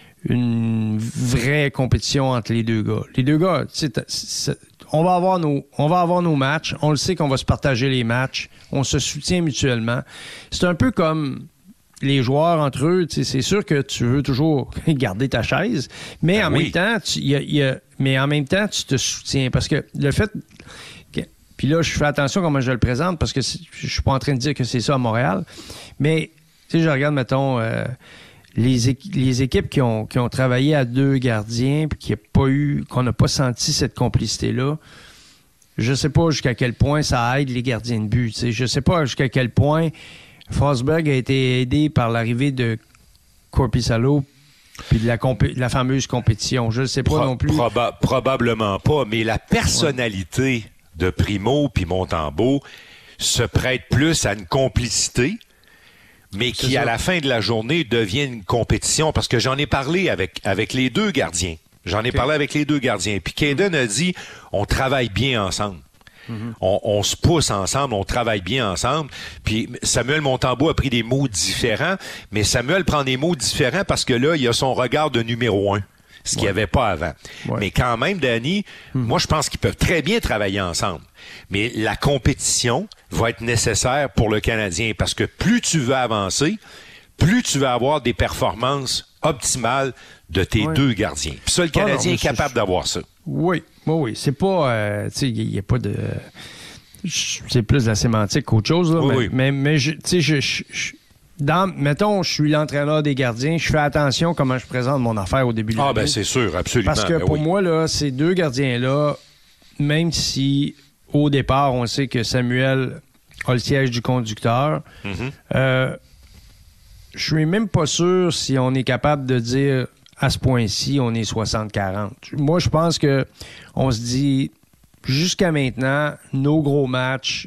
une vraie compétition entre les deux gars. Les deux gars, tu sais, on va avoir nos, on va avoir nos matchs. On le sait qu'on va se partager les matchs. On se soutient mutuellement. C'est un peu comme les joueurs entre eux, c'est sûr que tu veux toujours garder ta chaise, mais ben en oui. même temps, tu, y a, y a, mais en même temps, tu te soutiens parce que le fait, que, puis là, je fais attention comment je le présente parce que je suis pas en train de dire que c'est ça à Montréal, mais tu sais, je regarde mettons euh, les, équ- les équipes qui ont qui ont travaillé à deux gardiens puis qui a pas eu, qu'on n'a pas senti cette complicité là. Je sais pas jusqu'à quel point ça aide les gardiens de but. T'sais. Je sais pas jusqu'à quel point Forsberg a été aidé par l'arrivée de Korpisalo puis de la, compé- de la fameuse compétition. Je ne sais pas Pro- non plus. Proba- probablement pas, mais la personnalité ouais. de Primo puis Montembeault se prête plus à une complicité, mais qui, à la fin de la journée, devient une compétition. Parce que j'en ai parlé avec, avec les deux gardiens. J'en ai okay. parlé avec les deux gardiens. Puis Caden a dit, on travaille bien ensemble. Mm-hmm. On, on se pousse ensemble, on travaille bien ensemble. Puis Samuel Montembeault a pris des mots différents, mais Samuel prend des mots différents parce que là, il a son regard de numéro un, ce qu'il n'y ouais. avait pas avant. Ouais. Mais quand même, Danny, mm-hmm. moi, je pense qu'ils peuvent très bien travailler ensemble. Mais la compétition va être nécessaire pour le Canadien parce que plus tu veux avancer, plus tu vas avoir des performances optimales de tes ouais. deux gardiens. Puis ça, le Canadien oh non, est capable je... d'avoir ça. Oui, oui, oui. C'est pas... Euh, tu sais, il n'y a pas de... C'est plus de la sémantique qu'autre chose. Là, oui, mais, oui. mais, mais tu sais, je, je, je... Dans, mettons, je suis l'entraîneur des gardiens, je fais attention comment je présente mon affaire au début de l'année. Ah, ben c'est sûr, absolument. Parce que ben pour oui. moi, là, ces deux gardiens-là, même si au départ, on sait que Samuel a le siège du conducteur, mm-hmm. euh, je suis même pas sûr si on est capable de dire à ce point-ci, on est soixante quarante. Moi, je pense que on se dit, jusqu'à maintenant, nos gros matchs,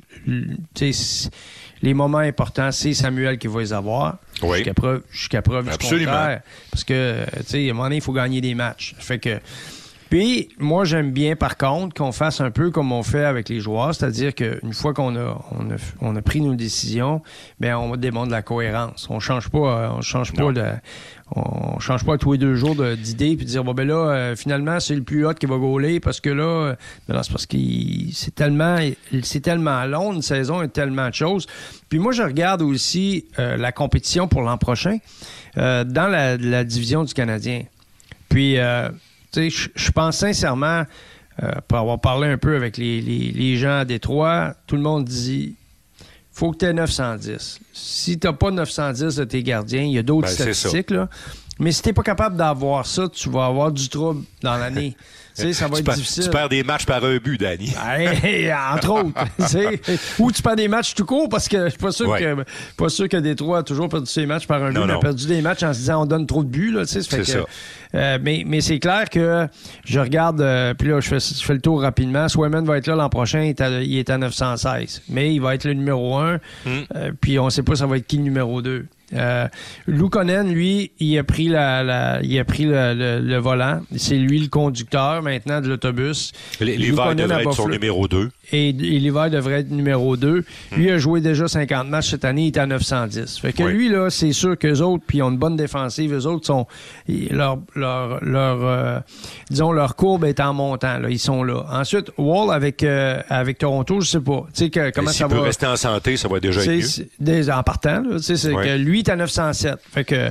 les moments importants, c'est Samuel qui va les avoir. Oui. Jusqu'à preuve, jusqu'à preuve du contraire. Parce que, tu sais, à un moment donné, il faut gagner des matchs. Fait que... Puis, moi, j'aime bien, par contre, qu'on fasse un peu comme on fait avec les joueurs, c'est-à-dire qu'une fois qu'on a, on a, on a pris nos décisions, bien, on démontre de la cohérence. On change pas, on change pas de, on change pas tous les deux jours de, d'idées puis de dire, bon, ben là, euh, finalement, c'est le plus hot qui va gauler parce que là, euh, ben là c'est parce que c'est tellement, c'est tellement long, une saison et tellement de choses. Puis moi, je regarde aussi euh, la compétition pour l'an prochain euh, dans la, la division du Canadien. Puis, euh, Je, je pense sincèrement, euh, pour avoir parlé un peu avec les, les, les gens à Détroit, tout le monde dit faut que tu aies neuf cent dix. Si tu n'as pas neuf cent dix de tes gardiens, il y a d'autres ben, statistiques. Là. Mais si tu n'es pas capable d'avoir ça, tu vas avoir du trouble dans l'année. Tu sais, ça va tu être perds, difficile. Tu perds des matchs par un but, Danny. Hey, entre autres. Ou tu perds des matchs tout court parce que je suis pas sûr ouais. que pas sûr que Détroit a toujours perdu ses matchs par un non, but, non. mais a perdu des matchs en se disant on donne trop de buts. Là, ça fait c'est que, ça. Euh, mais, mais c'est clair que je regarde, euh, puis là, je fais, je fais le tour rapidement. Swayman va être là l'an prochain, il est à, il est à neuf cent seize. Mais il va être le numéro un, mm. euh, puis on sait pas ça va être qui le numéro deux. Euh, Luukkonen, lui, il a pris la, la il a pris le, le, le volant. C'est lui le conducteur maintenant de l'autobus. L'hiver devrait être son numéro deux. Et, et l'hiver devrait être numéro deux. Hmm. Lui a joué déjà cinquante matchs cette année, il est à neuf cent dix. Fait que oui. lui, là, c'est sûr qu'eux autres, puis ils ont une bonne défensive, eux autres sont. Leur, leur, leur euh, disons, leur courbe est en montant, là. Ils sont là. Ensuite, Wall avec, euh, avec Toronto, je sais pas. Tu sais, que, comment ça va. S'il peut rester en santé, ça va déjà être mieux. C'est, en partant, là. Tu sais, c'est oui. que lui, il est à neuf cent sept. Fait que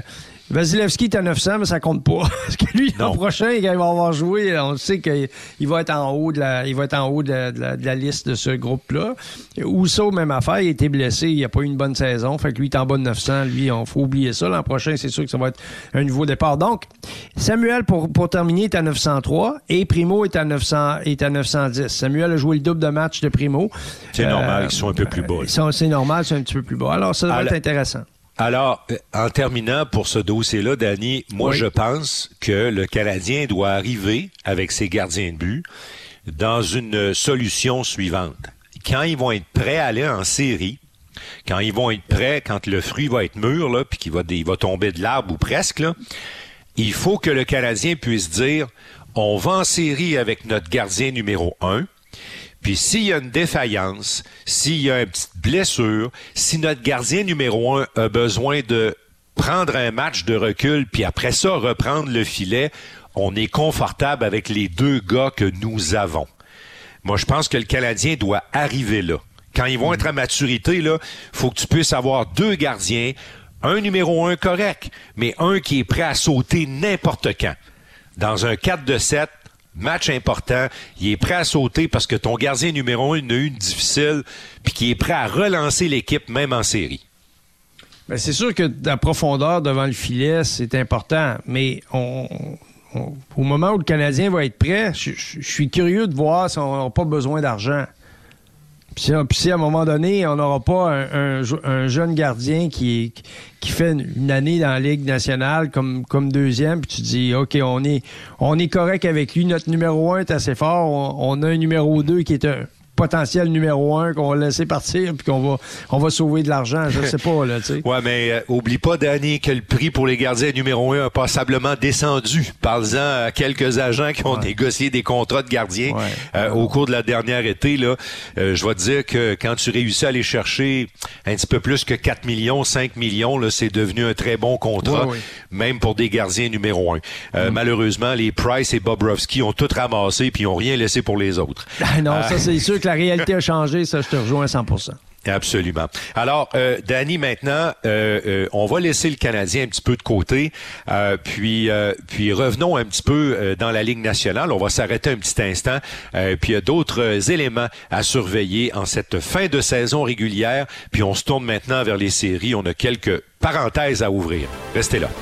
Vasilevski est à neuf cents, mais ça compte pas. Parce que lui, Non. l'an prochain, quand il va avoir joué, on sait qu'il va être en haut de la, il va être en haut de la, de la, de la liste de ce groupe-là. Ousso, même affaire, il a été blessé, il n'a pas eu une bonne saison. Fait que lui, il est en bas de neuf cents. Lui, on faut oublier ça. L'an prochain, c'est sûr que ça va être un nouveau départ. Donc, Samuel, pour, pour terminer, est à neuf cent trois et Primo est à neuf cents, est à neuf cent dix. Samuel a joué le double de match de Primo. C'est Euh, normal, ils sont un peu plus bas. Ils sont- C'est normal, c'est un petit peu plus bas. Alors, ça va Alors- être intéressant. Alors, euh, en terminant pour ce dossier-là, Danny, moi, Oui. je pense que le Canadien doit arriver avec ses gardiens de but dans une solution suivante. Quand ils vont être prêts à aller en série, quand ils vont être prêts, quand le fruit va être mûr, là, puis qu'il va, il va tomber de l'arbre ou presque, là, il faut que le Canadien puisse dire, on va en série avec notre gardien numéro un, puis s'il y a une défaillance, s'il y a une petite blessure, si notre gardien numéro un a besoin de prendre un match de recul, puis après ça, reprendre le filet, on est confortable avec les deux gars que nous avons. Moi, je pense que le Canadien doit arriver là. Quand ils vont être à maturité, là, faut que tu puisses avoir deux gardiens, un numéro un correct, mais un qui est prêt à sauter n'importe quand. Dans un quatre de sept, match important, il est prêt à sauter parce que ton gardien numéro un il a eu une difficile, puis qui est prêt à relancer l'équipe même en série. Ben, c'est sûr que la profondeur devant le filet, c'est important, mais on, on- au moment où le Canadien va être prêt, je, je- je suis curieux de voir si on n'a pas besoin d'argent. Puis si, puis si à un moment donné, on n'aura pas un, un, un jeune gardien qui, qui fait une année dans la Ligue nationale comme, comme deuxième, puis tu dis, OK, on est, on est correct avec lui, notre numéro un est assez fort, on, on a un numéro deux qui est un potentiel numéro un qu'on va laisser partir puis qu'on va, on va sauver de l'argent, je sais pas, là, tu sais. Ouais, mais euh, oublie pas, Danny, que le prix pour les gardiens numéro un a passablement descendu. Parle-en à quelques agents qui ont Ouais. négocié des contrats de gardiens Ouais. euh, au cours de la dernière été. Là, euh, je vais te dire que quand tu réussis à aller chercher un petit peu plus que quatre millions, cinq millions, là, c'est devenu un très bon contrat, Ouais, ouais. même pour des gardiens numéro un. Euh, Mm. Malheureusement, les Price et Bobrovsky ont tout ramassé puis ils ont rien laissé pour les autres. Ah non, Euh, ça, c'est sûr que la réalité a changé. Ça, je te rejoins à cent pour cent. Absolument. Alors, euh, Danny, maintenant, euh, euh, on va laisser le Canadien un petit peu de côté, euh, puis euh, puis revenons un petit peu euh, dans la Ligue nationale. On va s'arrêter un petit instant, euh, puis il y a d'autres euh, éléments à surveiller en cette fin de saison régulière, puis on se tourne maintenant vers les séries. On a quelques parenthèses à ouvrir. Restez là.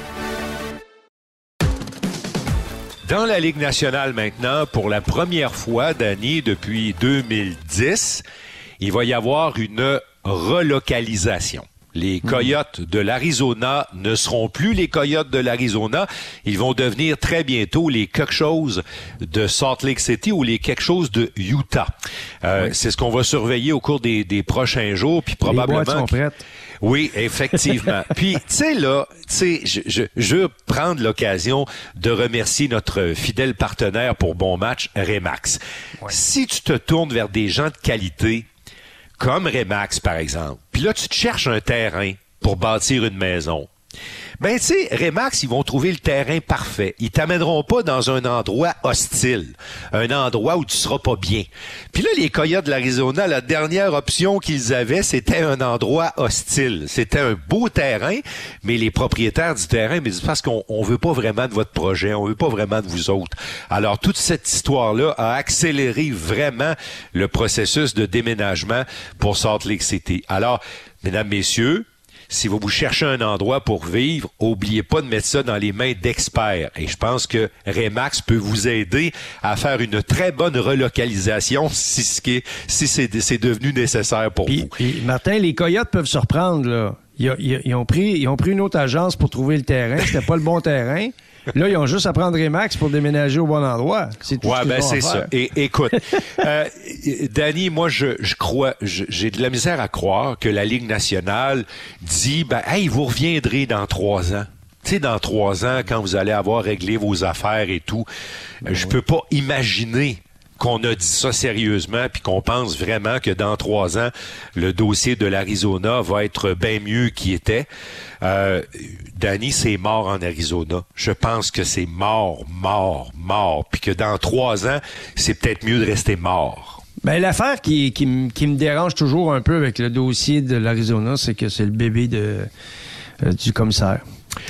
Dans la Ligue nationale maintenant, pour la première fois, Danny, depuis deux mille dix, il va y avoir une relocalisation. Les Coyotes de l'Arizona ne seront plus les Coyotes de l'Arizona. Ils vont devenir très bientôt les quelque chose de Salt Lake City ou les quelque chose de Utah. Euh, Oui. C'est ce qu'on va surveiller au cours des, des prochains jours, puis Les probablement. boîtes sont que- prêtes. Oui, effectivement. Puis, tu sais, là, tu sais, je, je, je veux prendre l'occasion de remercier notre fidèle partenaire pour Bon Match, Remax. Ouais. Si tu te tournes vers des gens de qualité, comme Remax, par exemple, puis là, tu te cherches un terrain pour bâtir une maison, ben, tu sais, Remax, ils vont trouver le terrain parfait. Ils t'amèneront pas dans un endroit hostile, un endroit où tu seras pas bien. Puis là, les Coyotes de l'Arizona, la dernière option qu'ils avaient, c'était un endroit hostile. C'était un beau terrain, mais les propriétaires du terrain me disent parce qu'on on veut pas vraiment de votre projet, on veut pas vraiment de vous autres. Alors, toute cette histoire-là a accéléré vraiment le processus de déménagement pour Salt Lake City. Alors, mesdames, messieurs, si vous vous cherchez un endroit pour vivre, oubliez pas de mettre ça dans les mains d'experts. Et je pense que Remax peut vous aider à faire une très bonne relocalisation si, ce qui est, si c'est, c'est devenu nécessaire pour Puis, vous. puis, Martin, les Coyotes peuvent se reprendre, là. Ils, ont- ils- ils ont pris, ils ont pris une autre agence pour trouver le terrain. C'était pas le bon terrain. Là, ils ont juste à prendre Remax pour déménager au bon endroit. C'est tout Ouais, ce qu'ils ben ont à c'est faire. ça. Et écoute, euh, Danny, moi je, je crois, je- j'ai de la misère à croire que la Ligue nationale dit, ben, hey, vous reviendrez dans trois ans. Tu sais, dans trois ans, quand vous allez avoir réglé vos affaires et tout, euh, je peux pas imaginer qu'on a dit ça sérieusement puis qu'on pense vraiment que dans trois ans, le dossier de l'Arizona va être bien mieux qu'il était. Euh, Danny, c'est mort en Arizona. Je pense que c'est mort, mort, mort. Puis que dans trois ans, c'est peut-être mieux de rester mort. Ben, l'affaire qui, qui, m- qui me dérange toujours un peu avec le dossier de l'Arizona, c'est que c'est le bébé de, euh, du commissaire.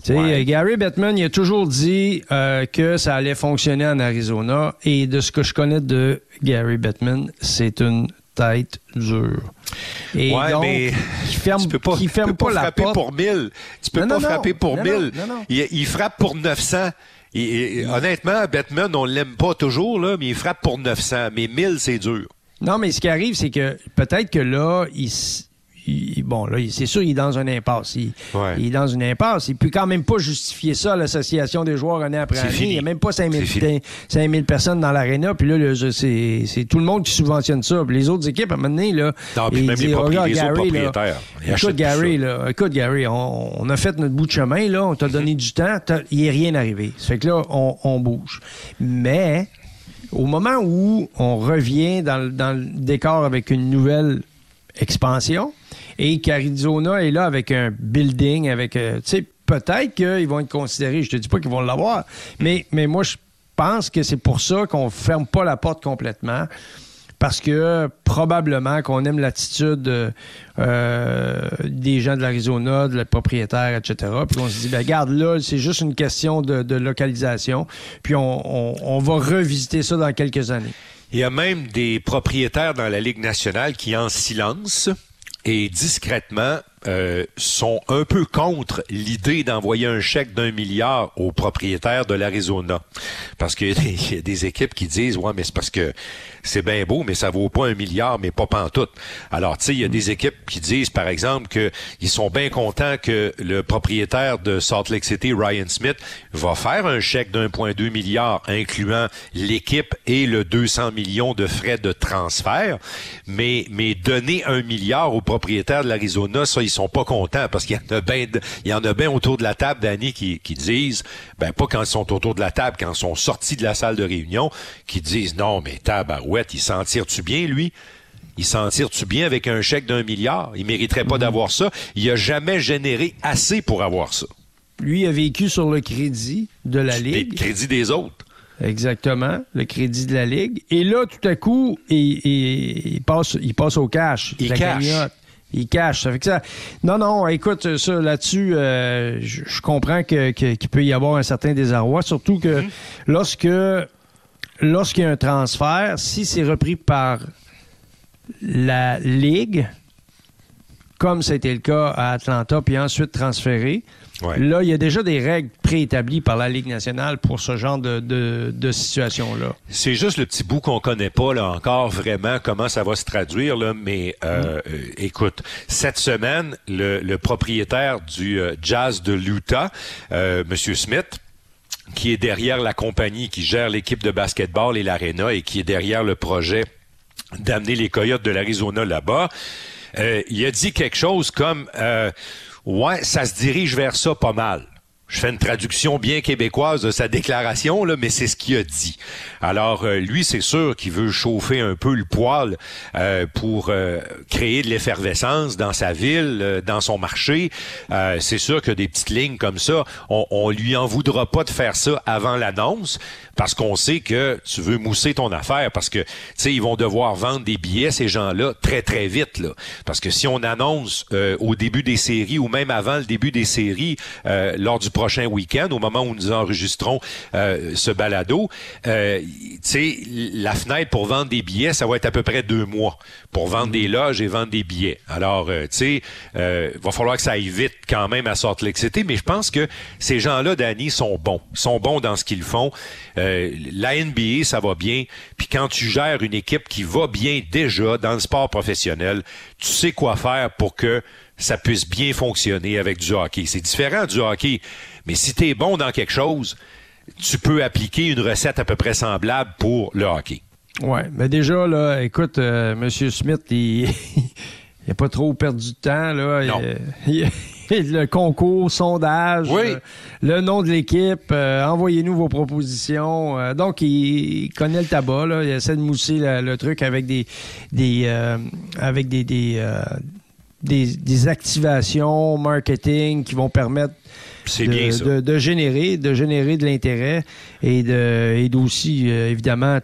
Ouais. Gary Bettman, il a toujours dit euh, que ça allait fonctionner en Arizona. Et de ce que je connais de Gary Bettman, c'est une tête dure. Et ouais, donc, mais qui ferme, tu peux pas, qui ferme tu peux pas, pas la frapper porte. pour mille. Tu peux non, pas non, frapper non. pour non, mille. Non, non, non. Il, il frappe pour neuf cents. Et, et, honnêtement, Bettman, on l'aime pas toujours, là, mais il frappe pour neuf cents. Mais mille, c'est dur. Non, mais ce qui arrive, c'est que peut-être que là, il, il bon, là, c'est sûr, il est dans une impasse. Il, ouais. il est dans une impasse. Il peut quand même pas justifier ça à l'association des joueurs année après année. Il n'y a même pas cinq mille personnes dans l'aréna. Puis là, là c'est, c'est tout le monde qui subventionne ça. Puis les autres équipes, à un moment donné, là. Non, puis même dit, les, propri- les Gary, autres propriétaires. Là, écoute, Gary, là, écoute, Gary, on, on a fait notre bout de chemin, là. On t'a donné du temps. Il n'est rien arrivé. Ça fait que là, on, on bouge. Mais au moment où on revient dans, dans le décor avec une nouvelle expansion et qu'Arizona est là avec un building, avec, euh, tu sais, peut-être qu'ils vont être considérés, je te dis pas qu'ils vont l'avoir, mais, mais moi, je pense que c'est pour ça qu'on ferme pas la porte complètement. Parce que probablement qu'on aime l'attitude euh, des gens de l'Arizona, de la propriétaire, et cetera. Puis on se dit, ben regarde, là, c'est juste une question de, de localisation. Puis on, on, on va revisiter ça dans quelques années. Il y a même des propriétaires dans la Ligue nationale qui, en silence et discrètement, euh, sont un peu contre l'idée d'envoyer un chèque d'un milliard aux propriétaires de l'Arizona. Parce qu'il y a des, il y a des équipes qui disent, ouais, mais c'est parce que c'est bien beau, mais ça vaut pas un milliard, mais pas pantoute. Alors, tu sais, il y a des équipes qui disent, par exemple, que ils sont bien contents que le propriétaire de Salt Lake City, Ryan Smith, va faire un chèque d'un virgule deux milliard, incluant l'équipe et le deux cents millions de frais de transfert. Mais, mais donner un milliard aux propriétaires de l'Arizona, ça, ils sont pas contents parce qu'il y en a bien, il y en a bien autour de la table, Danny, qui, qui disent, ben, pas quand ils sont autour de la table, quand ils sont sortis de la salle de réunion, qui disent, non, mais tabarouette, il s'en tire-tu bien, lui? Il s'en tire-tu bien avec un chèque d'un milliard? Il mériterait pas mmh. d'avoir ça. Il a jamais généré assez pour avoir ça. Lui, il a vécu sur le crédit de la Ligue. Le crédit des autres. Exactement, le crédit de la Ligue. Et là, tout à coup, il, il, il, passe, il passe au cash. Il cash. Cagnotte. Il cache. Ça fait que ça... Non, non, écoute, ça, là-dessus, euh, je, je comprends que, que, qu'il peut y avoir un certain désarroi, surtout que mmh. lorsque lorsqu'il y a un transfert, si c'est repris par la Ligue, comme c'était le cas à Atlanta, puis ensuite transféré, ouais. là, il y a déjà des règles préétablies par la Ligue nationale pour ce genre de, de, de situation-là. C'est juste le petit bout qu'on connaît pas là encore vraiment comment ça va se traduire, là, mais euh, mmh. euh, écoute, cette semaine, le, le propriétaire du euh, Jazz de l'Utah, euh, M. Smith, qui est derrière la compagnie qui gère l'équipe de basketball et l'aréna et qui est derrière le projet d'amener les Coyotes de l'Arizona là-bas, euh, il a dit quelque chose comme euh, « Ouais, ça se dirige vers ça pas mal ». Je fais une traduction bien québécoise de sa déclaration, là, mais c'est ce qu'il a dit. Alors, euh, lui, c'est sûr qu'il veut chauffer un peu le poêle euh, pour euh, créer de l'effervescence dans sa ville, euh, dans son marché. Euh, c'est sûr que des petites lignes comme ça, on, on lui en voudra pas de faire ça avant l'annonce, parce qu'on sait que tu veux mousser ton affaire, parce que, tu sais, ils vont devoir vendre des billets, ces gens-là, très, très vite, là. Parce que si on annonce euh, au début des séries, ou même avant le début des séries, euh, lors du prochain week-end, au moment où nous enregistrons euh, ce balado, euh, tu sais, la fenêtre pour vendre des billets, ça va être à peu près deux mois pour vendre mmh. des loges et vendre des billets. Alors, euh, tu sais, euh, va falloir que ça aille vite quand même à Salt Lake City, mais je pense que ces gens-là, Danny, sont bons. sont bons dans ce qu'ils font. Euh, la N B A, ça va bien. Puis quand tu gères une équipe qui va bien déjà dans le sport professionnel, tu sais quoi faire pour que ça puisse bien fonctionner avec du hockey. C'est différent du hockey, mais si tu es bon dans quelque chose, tu peux appliquer une recette à peu près semblable pour le hockey. Oui, mais déjà, là, écoute, euh, M. Smith, il n'a pas trop perdu de temps. Là. Non. Il, il, le concours, sondage, oui. euh, le nom de l'équipe, euh, envoyez-nous vos propositions. Euh, donc, il, il connaît le tabac. Là. Il essaie de mousser le, le truc avec des, des, euh, avec des, des, euh, des, des activations marketing qui vont permettre C'est de, bien ça. de, de générer, de générer de l'intérêt et de et d'aussi euh, évidemment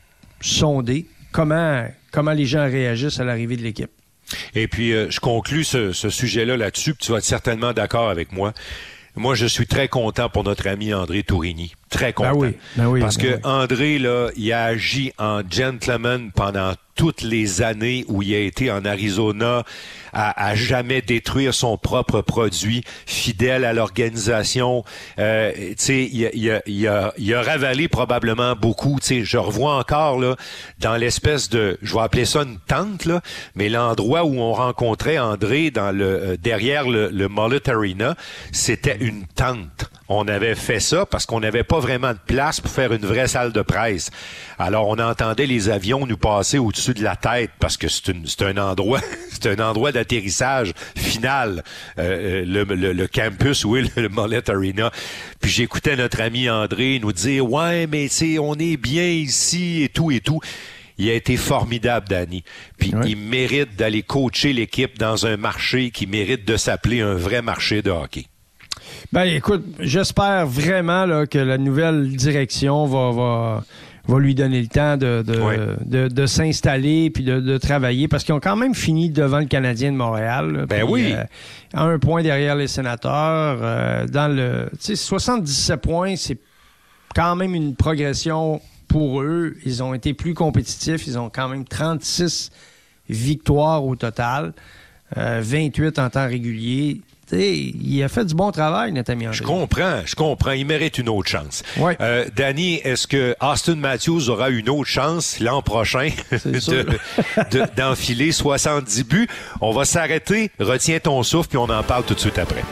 sonder comment comment les gens réagissent à l'arrivée de l'équipe. Et puis euh, je conclus ce, ce sujet-là là-dessus, puis tu vas être certainement d'accord avec moi. Moi, je suis très content pour notre ami André Tourigny. Très content. Ben oui, ben oui, Parce ben que oui. André, là, il a agi en gentleman pendant toutes les années où il a été en Arizona, à, à jamais détruire son propre produit, fidèle à l'organisation. Euh, tu sais, il, il, a, il, a, il a ravalé probablement beaucoup. Tu sais, je revois encore là dans l'espèce de, je vais appeler ça une tente là, mais l'endroit où on rencontrait André dans le euh, derrière le, le Mullet Arena, c'était une tente. On avait fait ça parce qu'on n'avait pas vraiment de place pour faire une vraie salle de presse. Alors, on entendait les avions nous passer au-dessus de la tête parce que c'est, une, c'est un endroit, c'est un endroit d'atterrissage final, euh, le, le, le campus, oui, le, le Mullet Arena. Puis j'écoutais notre ami André nous dire, ouais, mais tu sais, on est bien ici et tout et tout. Il a été formidable, Danny. Puis oui. il mérite d'aller coacher l'équipe dans un marché qui mérite de s'appeler un vrai marché de hockey. Ben écoute, j'espère vraiment là, que la nouvelle direction va, va, va lui donner le temps de, de, oui. de, de s'installer puis de, de travailler parce qu'ils ont quand même fini devant le Canadien de Montréal. Là, ben puis, oui. Euh, à un point derrière les Sénateurs. Euh, dans le, tu sais, soixante-dix-sept points, c'est quand même une progression pour eux. Ils ont été plus compétitifs. Ils ont quand même trente-six victoires au total, euh, vingt-huit en temps régulier. T'sais, il a fait du bon travail, notre ami André. Je comprends, je comprends. Il mérite une autre chance. Ouais. Euh, Danny, est-ce que Auston Matthews aura une autre chance l'an prochain de, de, d'enfiler soixante-dix buts? On va s'arrêter. Retiens ton souffle, puis on en parle tout de suite après.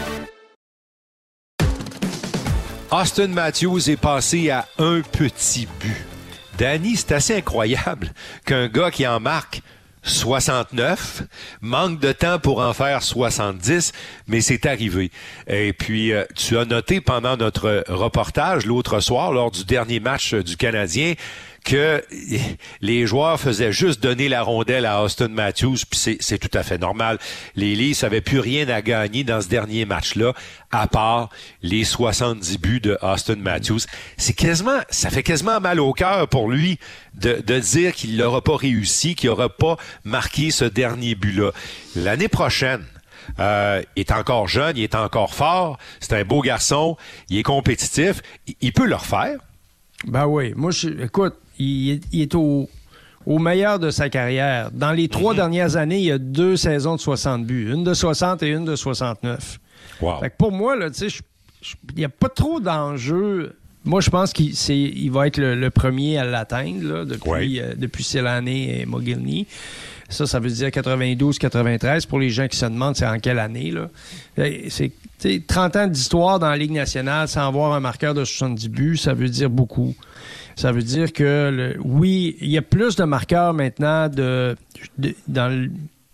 Auston Matthews est passé à un petit but. Danny, c'est assez incroyable qu'un gars qui en marque soixante-neuf, manque de temps pour en faire soixante-dix, mais c'est arrivé. Et puis, euh, tu as noté pendant notre reportage l'autre soir, lors du dernier match du Canadien, que les joueurs faisaient juste donner la rondelle à Auston Matthews, puis c'est, c'est tout à fait normal. Les Leafs n'avaient plus rien à gagner dans ce dernier match-là, à part les soixante-dix buts de Auston Matthews. C'est quasiment, ça fait quasiment mal au cœur pour lui de, de dire qu'il n'aura pas réussi, qu'il n'aura pas marqué ce dernier but-là. L'année prochaine, Euh, il est encore jeune, il est encore fort, c'est un beau garçon, il est compétitif, il, il peut le refaire. Ben oui. Moi, je, écoute, il est, il est au, au meilleur de sa carrière. Dans les trois mm-hmm. dernières années, il y a deux saisons de soixante buts. Une de soixante et une de soixante-neuf. Wow. Fait que pour moi, là, tu sais, il n'y a pas trop d'enjeux. Moi, je pense qu'il c'est, il va être le, le premier à l'atteindre là, depuis, oui. euh, depuis Célané et Mogilny. Ça, ça veut dire quatre-vingt-douze quatre-vingt-treize. Pour les gens qui se demandent c'est en quelle année. Là. C'est trente ans d'histoire dans la Ligue nationale sans avoir un marqueur de soixante-dix buts, ça veut dire beaucoup. Ça veut dire que, le, oui, il y a plus de marqueurs maintenant de, de dans le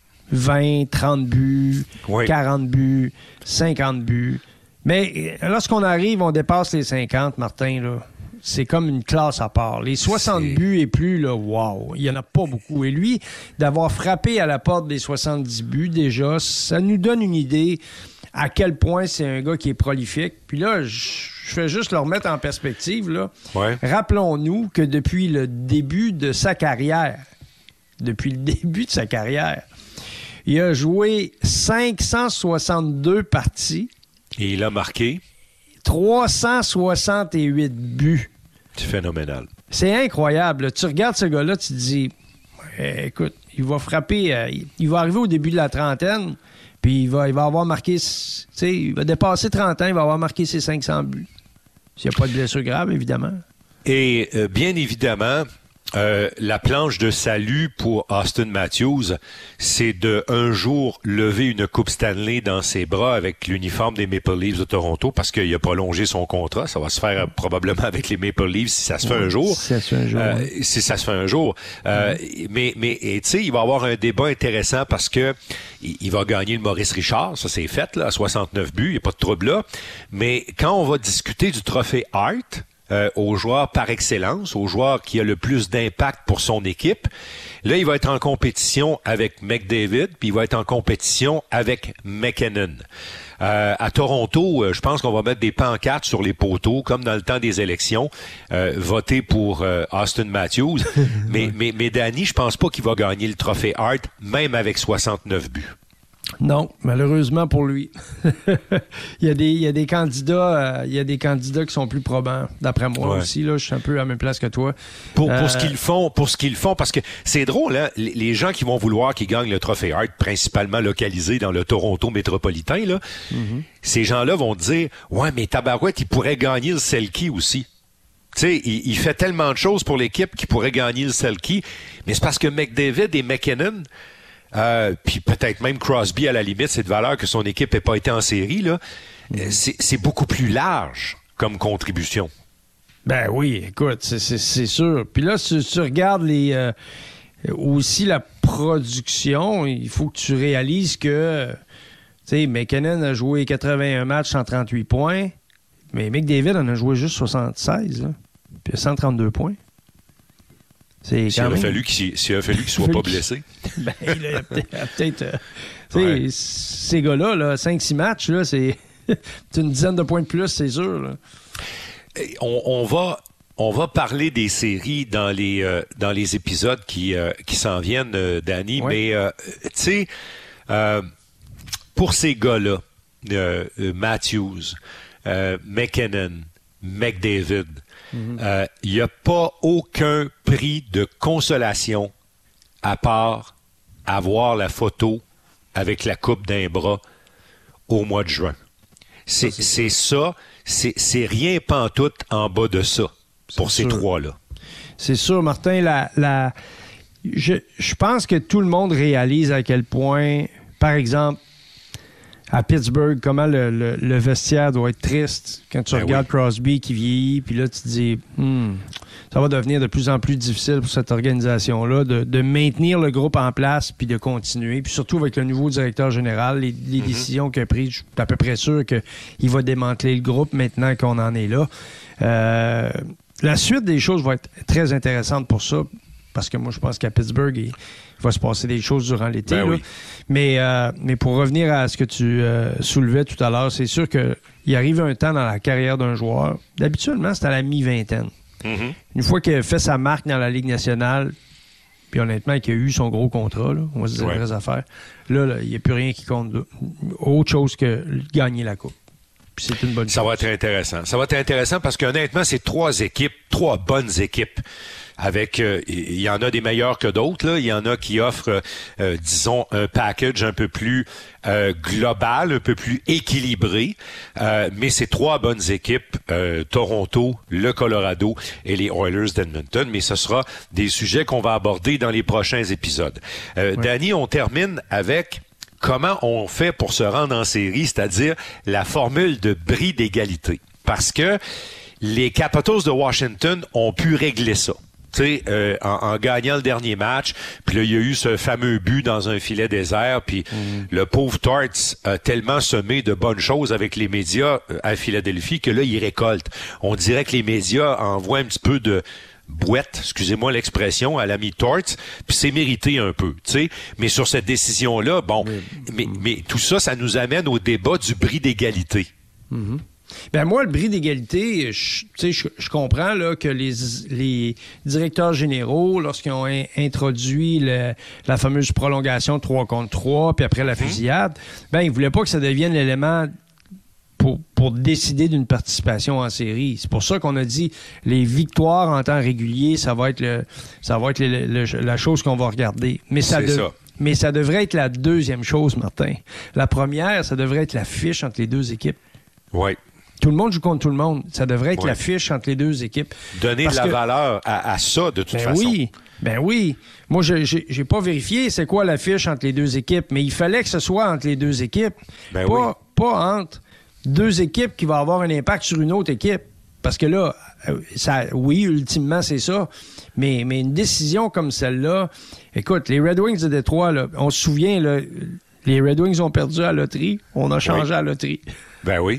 vingt, trente buts, oui. quarante buts, cinquante buts. Mais lorsqu'on arrive, on dépasse les cinquante, Martin, là. C'est comme une classe à part. Les soixante c'est... buts et plus, là, wow, il n'y en a pas beaucoup. Et lui, d'avoir frappé à la porte des soixante-dix buts, déjà, ça nous donne une idée à quel point c'est un gars qui est prolifique. Puis là, je fais juste le remettre en perspective, là. Ouais. Rappelons-nous que depuis le début de sa carrière, depuis le début de sa carrière, il a joué cinq cent soixante-deux parties. Et il a marqué trois cent soixante-huit buts. C'est phénoménal. C'est incroyable. Tu regardes ce gars-là, tu te dis, eh, écoute, il va frapper, euh, il va arriver au début de la trentaine, puis il va, il va avoir marqué, tu sais, il va dépasser trente ans, il va avoir marqué ses cinq cents buts. S'il n'y a pas de blessure grave, évidemment. Et euh, bien évidemment, euh, la planche de salut pour Auston Matthews, c'est de un jour lever une Coupe Stanley dans ses bras avec l'uniforme des Maple Leafs de Toronto parce qu'il a prolongé son contrat. Ça va se faire euh, probablement avec les Maple Leafs si ça se fait oui, un jour. Si ça se fait un jour. Euh, oui. Si ça se fait un jour. Euh, mm-hmm. Mais, mais tu sais, il va y avoir un débat intéressant parce que il, il va gagner le Maurice Richard. Ça, c'est fait, là, à soixante-neuf buts. Il n'y a pas de trouble là. Mais quand on va discuter du trophée Hart, Euh, au joueur par excellence, au joueur qui a le plus d'impact pour son équipe. Là, il va être en compétition avec McDavid, puis il va être en compétition avec McKinnon. Euh, à Toronto, euh, je pense qu'on va mettre des pancartes sur les poteaux, comme dans le temps des élections, euh, voter pour euh, Auston Matthews. mais, mais, mais Danny, je pense pas qu'il va gagner le trophée Hart, même avec soixante-neuf buts. Non, malheureusement pour lui. il, y a des, il y a des candidats, euh, il y a des candidats qui sont plus probants, d'après moi ouais. aussi. Là, je suis un peu à la même place que toi. Pour, euh, pour ce qu'ils font, pour ce qu'ils font, parce que c'est drôle, hein, les, les gens qui vont vouloir qu'ils gagnent le trophée Hart, principalement localisé dans le Toronto métropolitain, là, mm-hmm. ces gens-là vont dire, ouais, mais Tabarouette, il pourrait gagner le Selke aussi. Tu sais, il, il fait tellement de choses pour l'équipe qu'il pourrait gagner le Selke, mais c'est parce que McDavid et McKinnon, euh, puis peut-être même Crosby à la limite, c'est de valeur que son équipe n'ait pas été en série, là, mm. c'est, c'est beaucoup plus large comme contribution. Ben oui, écoute, c'est, c'est, c'est sûr. Puis là, si tu regardes les euh, aussi la production, il faut que tu réalises que, tu sais, McKinnon a joué quatre-vingt-un matchs, cent trente-huit points. Mais McDavid en a joué juste soixante-seize, là. Puis il a cent trente-deux points. C'est s'il, quand a même... fallu qu'il, s'il a fallu qu'il soit pas blessé. Ben, il a peut-être... A peut-être euh, ouais. Ces gars-là, là, cinq six matchs, là, c'est... c'est une dizaine de points de plus, c'est sûr. Là. On, on, va, on va parler des séries dans les, euh, dans les épisodes qui, euh, qui s'en viennent, euh, Danny. Ouais. Mais, euh, tu sais, euh, pour ces gars-là, euh, euh, Matthews... Euh, McKinnon, McDavid, il mm-hmm. euh, n'y a pas aucun prix de consolation à part avoir la photo avec la coupe d'un bras au mois de juin. C'est ça, c'est, c'est ça, c'est, c'est rien pantoute en bas de ça pour c'est ces sûr. trois-là. C'est sûr, Martin, la, la... Je, je pense que tout le monde réalise à quel point, par exemple, à Pittsburgh, comment le, le, le vestiaire doit être triste quand tu ben regardes oui. Crosby qui vieillit, puis là, tu te dis, hmm, ça va devenir de plus en plus difficile pour cette organisation-là de, de maintenir le groupe en place puis de continuer. Puis surtout avec le nouveau directeur général, les, les mm-hmm. décisions qu'il a prises, je suis à peu près sûr qu'il va démanteler le groupe maintenant qu'on en est là. Euh, la suite des choses va être très intéressante pour ça, parce que moi, je pense qu'à Pittsburgh, il va se passer des choses durant l'été. Ben oui. mais, euh, mais pour revenir à ce que tu euh, soulevais tout à l'heure, c'est sûr qu'il arrive un temps dans la carrière d'un joueur, d'habituellement, c'est à la mi-vingtaine. Mm-hmm. Une fois qu'il a fait sa marque dans la Ligue nationale, puis honnêtement, qu'il a eu son gros contrat, là, on va se dire ouais. les vraies affaires, là, là il n'y a plus rien qui compte là. Autre chose que gagner la Coupe. Puis c'est une bonne Ça chose. va être intéressant. Ça va être intéressant parce qu'honnêtement, c'est trois équipes, trois bonnes équipes. Avec, euh, il y en a des meilleurs que d'autres, là. Il y en a qui offrent, euh, disons, un package un peu plus euh, global, un peu plus équilibré. Euh, mais c'est trois bonnes équipes, euh, Toronto, le Colorado et les Oilers d'Edmonton. Mais ce sera des sujets qu'on va aborder dans les prochains épisodes. Euh, ouais. Danny, on termine avec comment on fait pour se rendre en série, c'est-à-dire la formule de bris d'égalité. Parce que les Capitals de Washington ont pu régler ça. Tu sais, euh, en, en gagnant le dernier match, puis là, il y a eu ce fameux but dans un filet désert, puis mm. le pauvre Torts a tellement semé de bonnes choses avec les médias à Philadelphie que là, il récolte. On dirait que les médias envoient un petit peu de bouette, excusez-moi l'expression, à l'ami Torts, puis c'est mérité un peu, tu sais. Mais sur cette décision-là, bon, mm. mais, mais tout ça, ça nous amène au débat du bris d'égalité. Mm-hmm. Ben moi, le bris d'égalité, je, je, je comprends là, que les, les directeurs généraux, lorsqu'ils ont in, introduit le, la fameuse prolongation de trois contre trois, puis après la fusillade, ben ils voulaient pas que ça devienne l'élément pour, pour décider d'une participation en série. C'est pour ça qu'on a dit les victoires en temps régulier, ça va être, le, ça va être le, le, la chose qu'on va regarder. Mais ça, de, ça. mais ça devrait être la deuxième chose, Martin. La première, ça devrait être la fiche entre les deux équipes. Oui. Tout le monde joue contre tout le monde. Ça devrait être oui. la fiche entre les deux équipes. Donner Parce de la que... valeur à, à ça, de toute ben façon. Oui, ben oui. Moi, je n'ai pas vérifié c'est quoi la fiche entre les deux équipes, mais il fallait que ce soit entre les deux équipes. Ben pas, oui. pas entre deux équipes qui vont avoir un impact sur une autre équipe. Parce que là, ça, oui, ultimement, c'est ça. Mais, mais une décision comme celle-là... Écoute, les Red Wings de Détroit, là, on se souvient, là, les Red Wings ont perdu à la loterie. On a changé oui. à la loterie. Ben oui.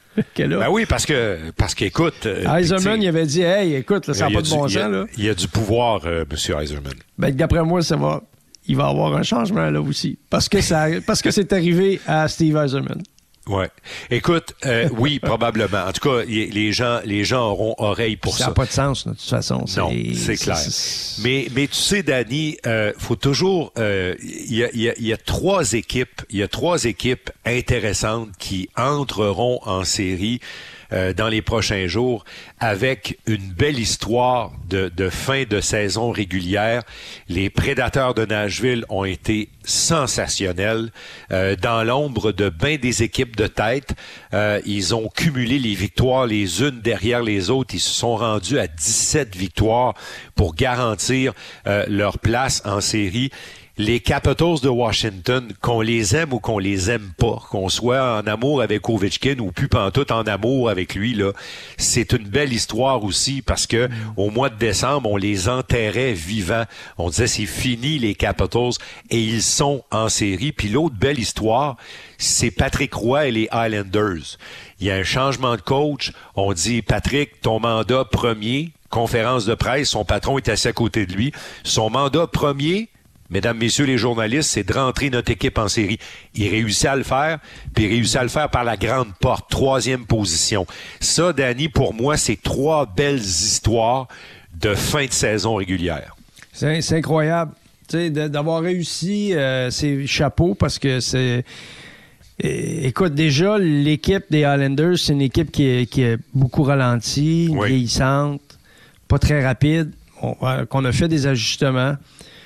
Ben oui, parce que, parce qu'écoute... Euh, Eiserman, il avait dit, hey, écoute, là, ça n'a pas de bon sens, là. Il y a du pouvoir, euh, M. Eiserman. Ben, d'après moi, ça va, il va y avoir un changement, là, aussi. Parce que ça, parce que c'est arrivé à Steve Eiserman. Ouais. Écoute, euh, oui, probablement. En tout cas, y, les gens, les gens auront oreille pour ça. Ça n'a pas de sens, là, de toute façon. Non, c'est clair. C'est... Mais, mais tu sais, Danny, euh, faut toujours. Il euh, y, a, y, a, y a trois équipes. Il y a trois équipes intéressantes qui entreront en série euh, dans les prochains jours avec une belle histoire de, de fin de saison régulière. Les Prédateurs de Nashville ont été sensationnels. Euh, dans l'ombre de bien des équipes de tête, euh, ils ont cumulé les victoires les unes derrière les autres. Ils se sont rendus à dix-sept victoires pour garantir euh, leur place en série. Les Capitals de Washington, qu'on les aime ou qu'on les aime pas, qu'on soit en amour avec Ovechkin ou plus pantoute en amour avec lui, là, c'est une belle histoire aussi parce que au mois de décembre, on les enterrait vivants. On disait c'est fini les Capitals et ils sont en série. Puis l'autre belle histoire, c'est Patrick Roy et les Islanders. Il y a un changement de coach. On dit Patrick, ton mandat premier, conférence de presse, son patron est assis à côté de lui. Son mandat premier, mesdames, messieurs les journalistes, c'est de rentrer notre équipe en série. Il réussit à le faire, puis il réussit à le faire par la grande porte, troisième position. Ça, Danny, pour moi, c'est trois belles histoires de fin de saison régulière. C'est, c'est incroyable. Tu sais, d'avoir réussi, euh, c'est chapeau parce que c'est... Écoute, déjà, l'équipe des Islanders, c'est une équipe qui est, qui est beaucoup ralentie, oui. vieillissante, pas très rapide, on, qu'on a fait des ajustements.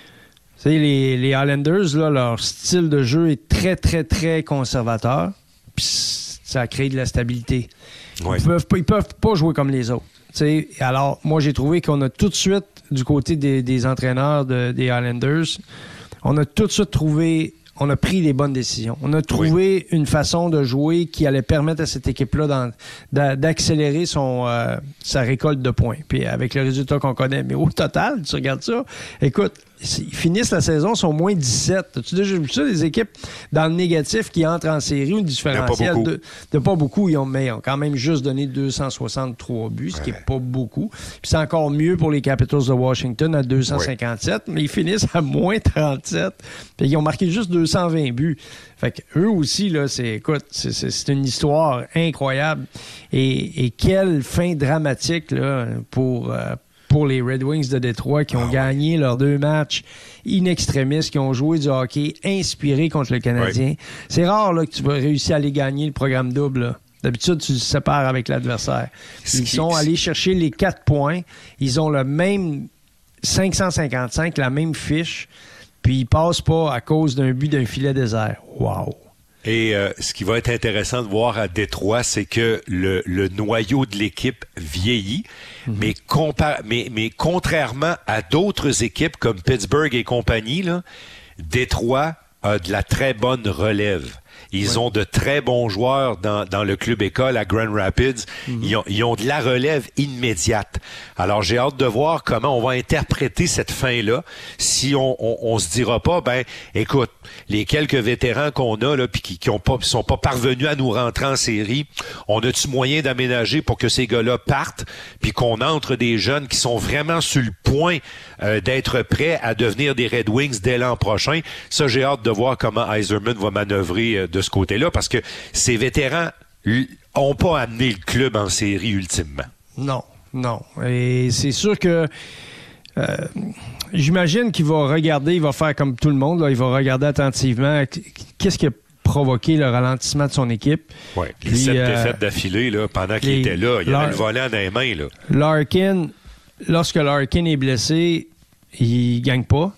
Tu sais, les, les Islanders, là, leur style de jeu est très, très, très conservateur. Puis ça crée de la stabilité. Ouais. Ils peuvent, ils peuvent pas jouer comme les autres. Tu sais, alors, moi, j'ai trouvé qu'on a tout de suite, du côté des, des entraîneurs de, des Islanders, on a tout de suite trouvé... On a pris les bonnes décisions. On a trouvé oui. une façon de jouer qui allait permettre à cette équipe-là d'en, d'a, d'accélérer son, euh, sa récolte de points. Puis avec le résultat qu'on connaît. Mais au total, tu regardes ça, écoute, ils finissent la saison, ils sont moins dix-sept. As-tu déjà vu ça, des équipes dans le négatif qui entrent en série ou différentiel de, de, de pas beaucoup. Ils ont, mais ils ont quand même juste donné deux cent soixante-trois buts, ce ouais. qui n'est pas beaucoup. Puis c'est encore mieux pour les Capitals de Washington à deux cent cinquante-sept, ouais. mais ils finissent à moins trente-sept. Puis ils ont marqué juste deux cent vingt buts. Fait que eux aussi, là, c'est, écoute, c'est, c'est, c'est une histoire incroyable. Et, et quelle fin dramatique, là, pour, euh, pour les Red Wings de Détroit qui ont oh, gagné ouais. leurs deux matchs in extremis, qui ont joué du hockey inspiré contre le Canadien. Ouais. C'est rare, là, que tu vas réussir à aller gagner le programme double, là. D'habitude, tu te sépares avec l'adversaire. Ils qui... sont allés chercher les quatre points. Ils ont le même cinq cent cinquante-cinq, la même fiche. Puis ils passent pas à cause d'un but d'un filet désert. Wow! Et euh, ce qui va être intéressant de voir à Détroit, c'est que le, le noyau de l'équipe vieillit, mm-hmm. mais, compa- mais, mais contrairement à d'autres équipes comme Pittsburgh et compagnie, là, Détroit a de la très bonne relève. Ils ouais. ont de très bons joueurs dans, dans le club école à Grand Rapids. Mm-hmm. Ils ont, ils ont de la relève immédiate. Alors, j'ai hâte de voir comment on va interpréter cette fin-là. Si on, on, on se dira pas, ben, écoute, les quelques vétérans qu'on a, là, puis qui, qui ont pas, sont pas parvenus à nous rentrer en série, on a-tu moyen d'aménager pour que ces gars-là partent, puis qu'on entre des jeunes qui sont vraiment sur le point euh, d'être prêts à devenir des Red Wings dès l'an prochain? Ça, j'ai hâte de voir comment Yzerman va manœuvrer euh, de ce côté-là, parce que ces vétérans n'ont pas amené le club en série ultimement. Non, non. Et c'est sûr que euh, j'imagine qu'il va regarder, il va faire comme tout le monde, là, il va regarder attentivement qu'est-ce qui a provoqué le ralentissement de son équipe. Oui, les sept euh, défaites d'affilée, là, pendant qu'il les, était là, il Lar- avait le volant dans les mains. Là. Larkin, lorsque Larkin est blessé, il ne gagne pas.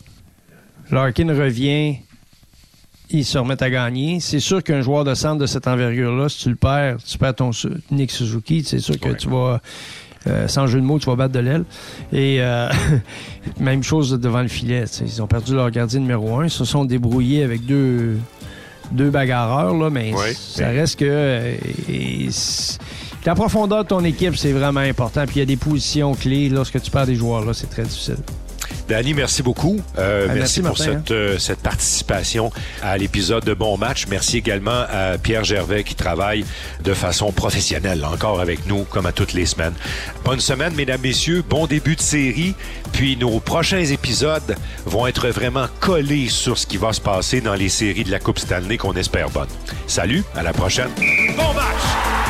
Larkin revient, ils se remettent à gagner. C'est sûr qu'un joueur de centre de cette envergure-là, si tu le perds, tu perds ton Nick Suzuki, c'est sûr que ouais. tu vas, euh, sans jeu de mots, tu vas battre de l'aile. Et euh, même chose devant le filet. T'sais. Ils ont perdu leur gardien numéro un. Ils se sont débrouillés avec deux, deux bagarreurs, là, mais ouais. ça reste que... Euh, et, la profondeur de ton équipe, c'est vraiment important. Puis il y a des positions clés. Lorsque tu perds des joueurs, là, c'est très difficile. Danny, merci beaucoup. Euh, ah, merci, merci pour Martin, cette, hein? euh, cette participation à l'épisode de Bon Match. Merci également à Pierre Gervais qui travaille de façon professionnelle encore avec nous, comme à toutes les semaines. Bonne semaine, mesdames, messieurs. Bon début de série. Puis nos prochains épisodes vont être vraiment collés sur ce qui va se passer dans les séries de la Coupe Stanley qu'on espère bonnes. Salut, à la prochaine. Bon match!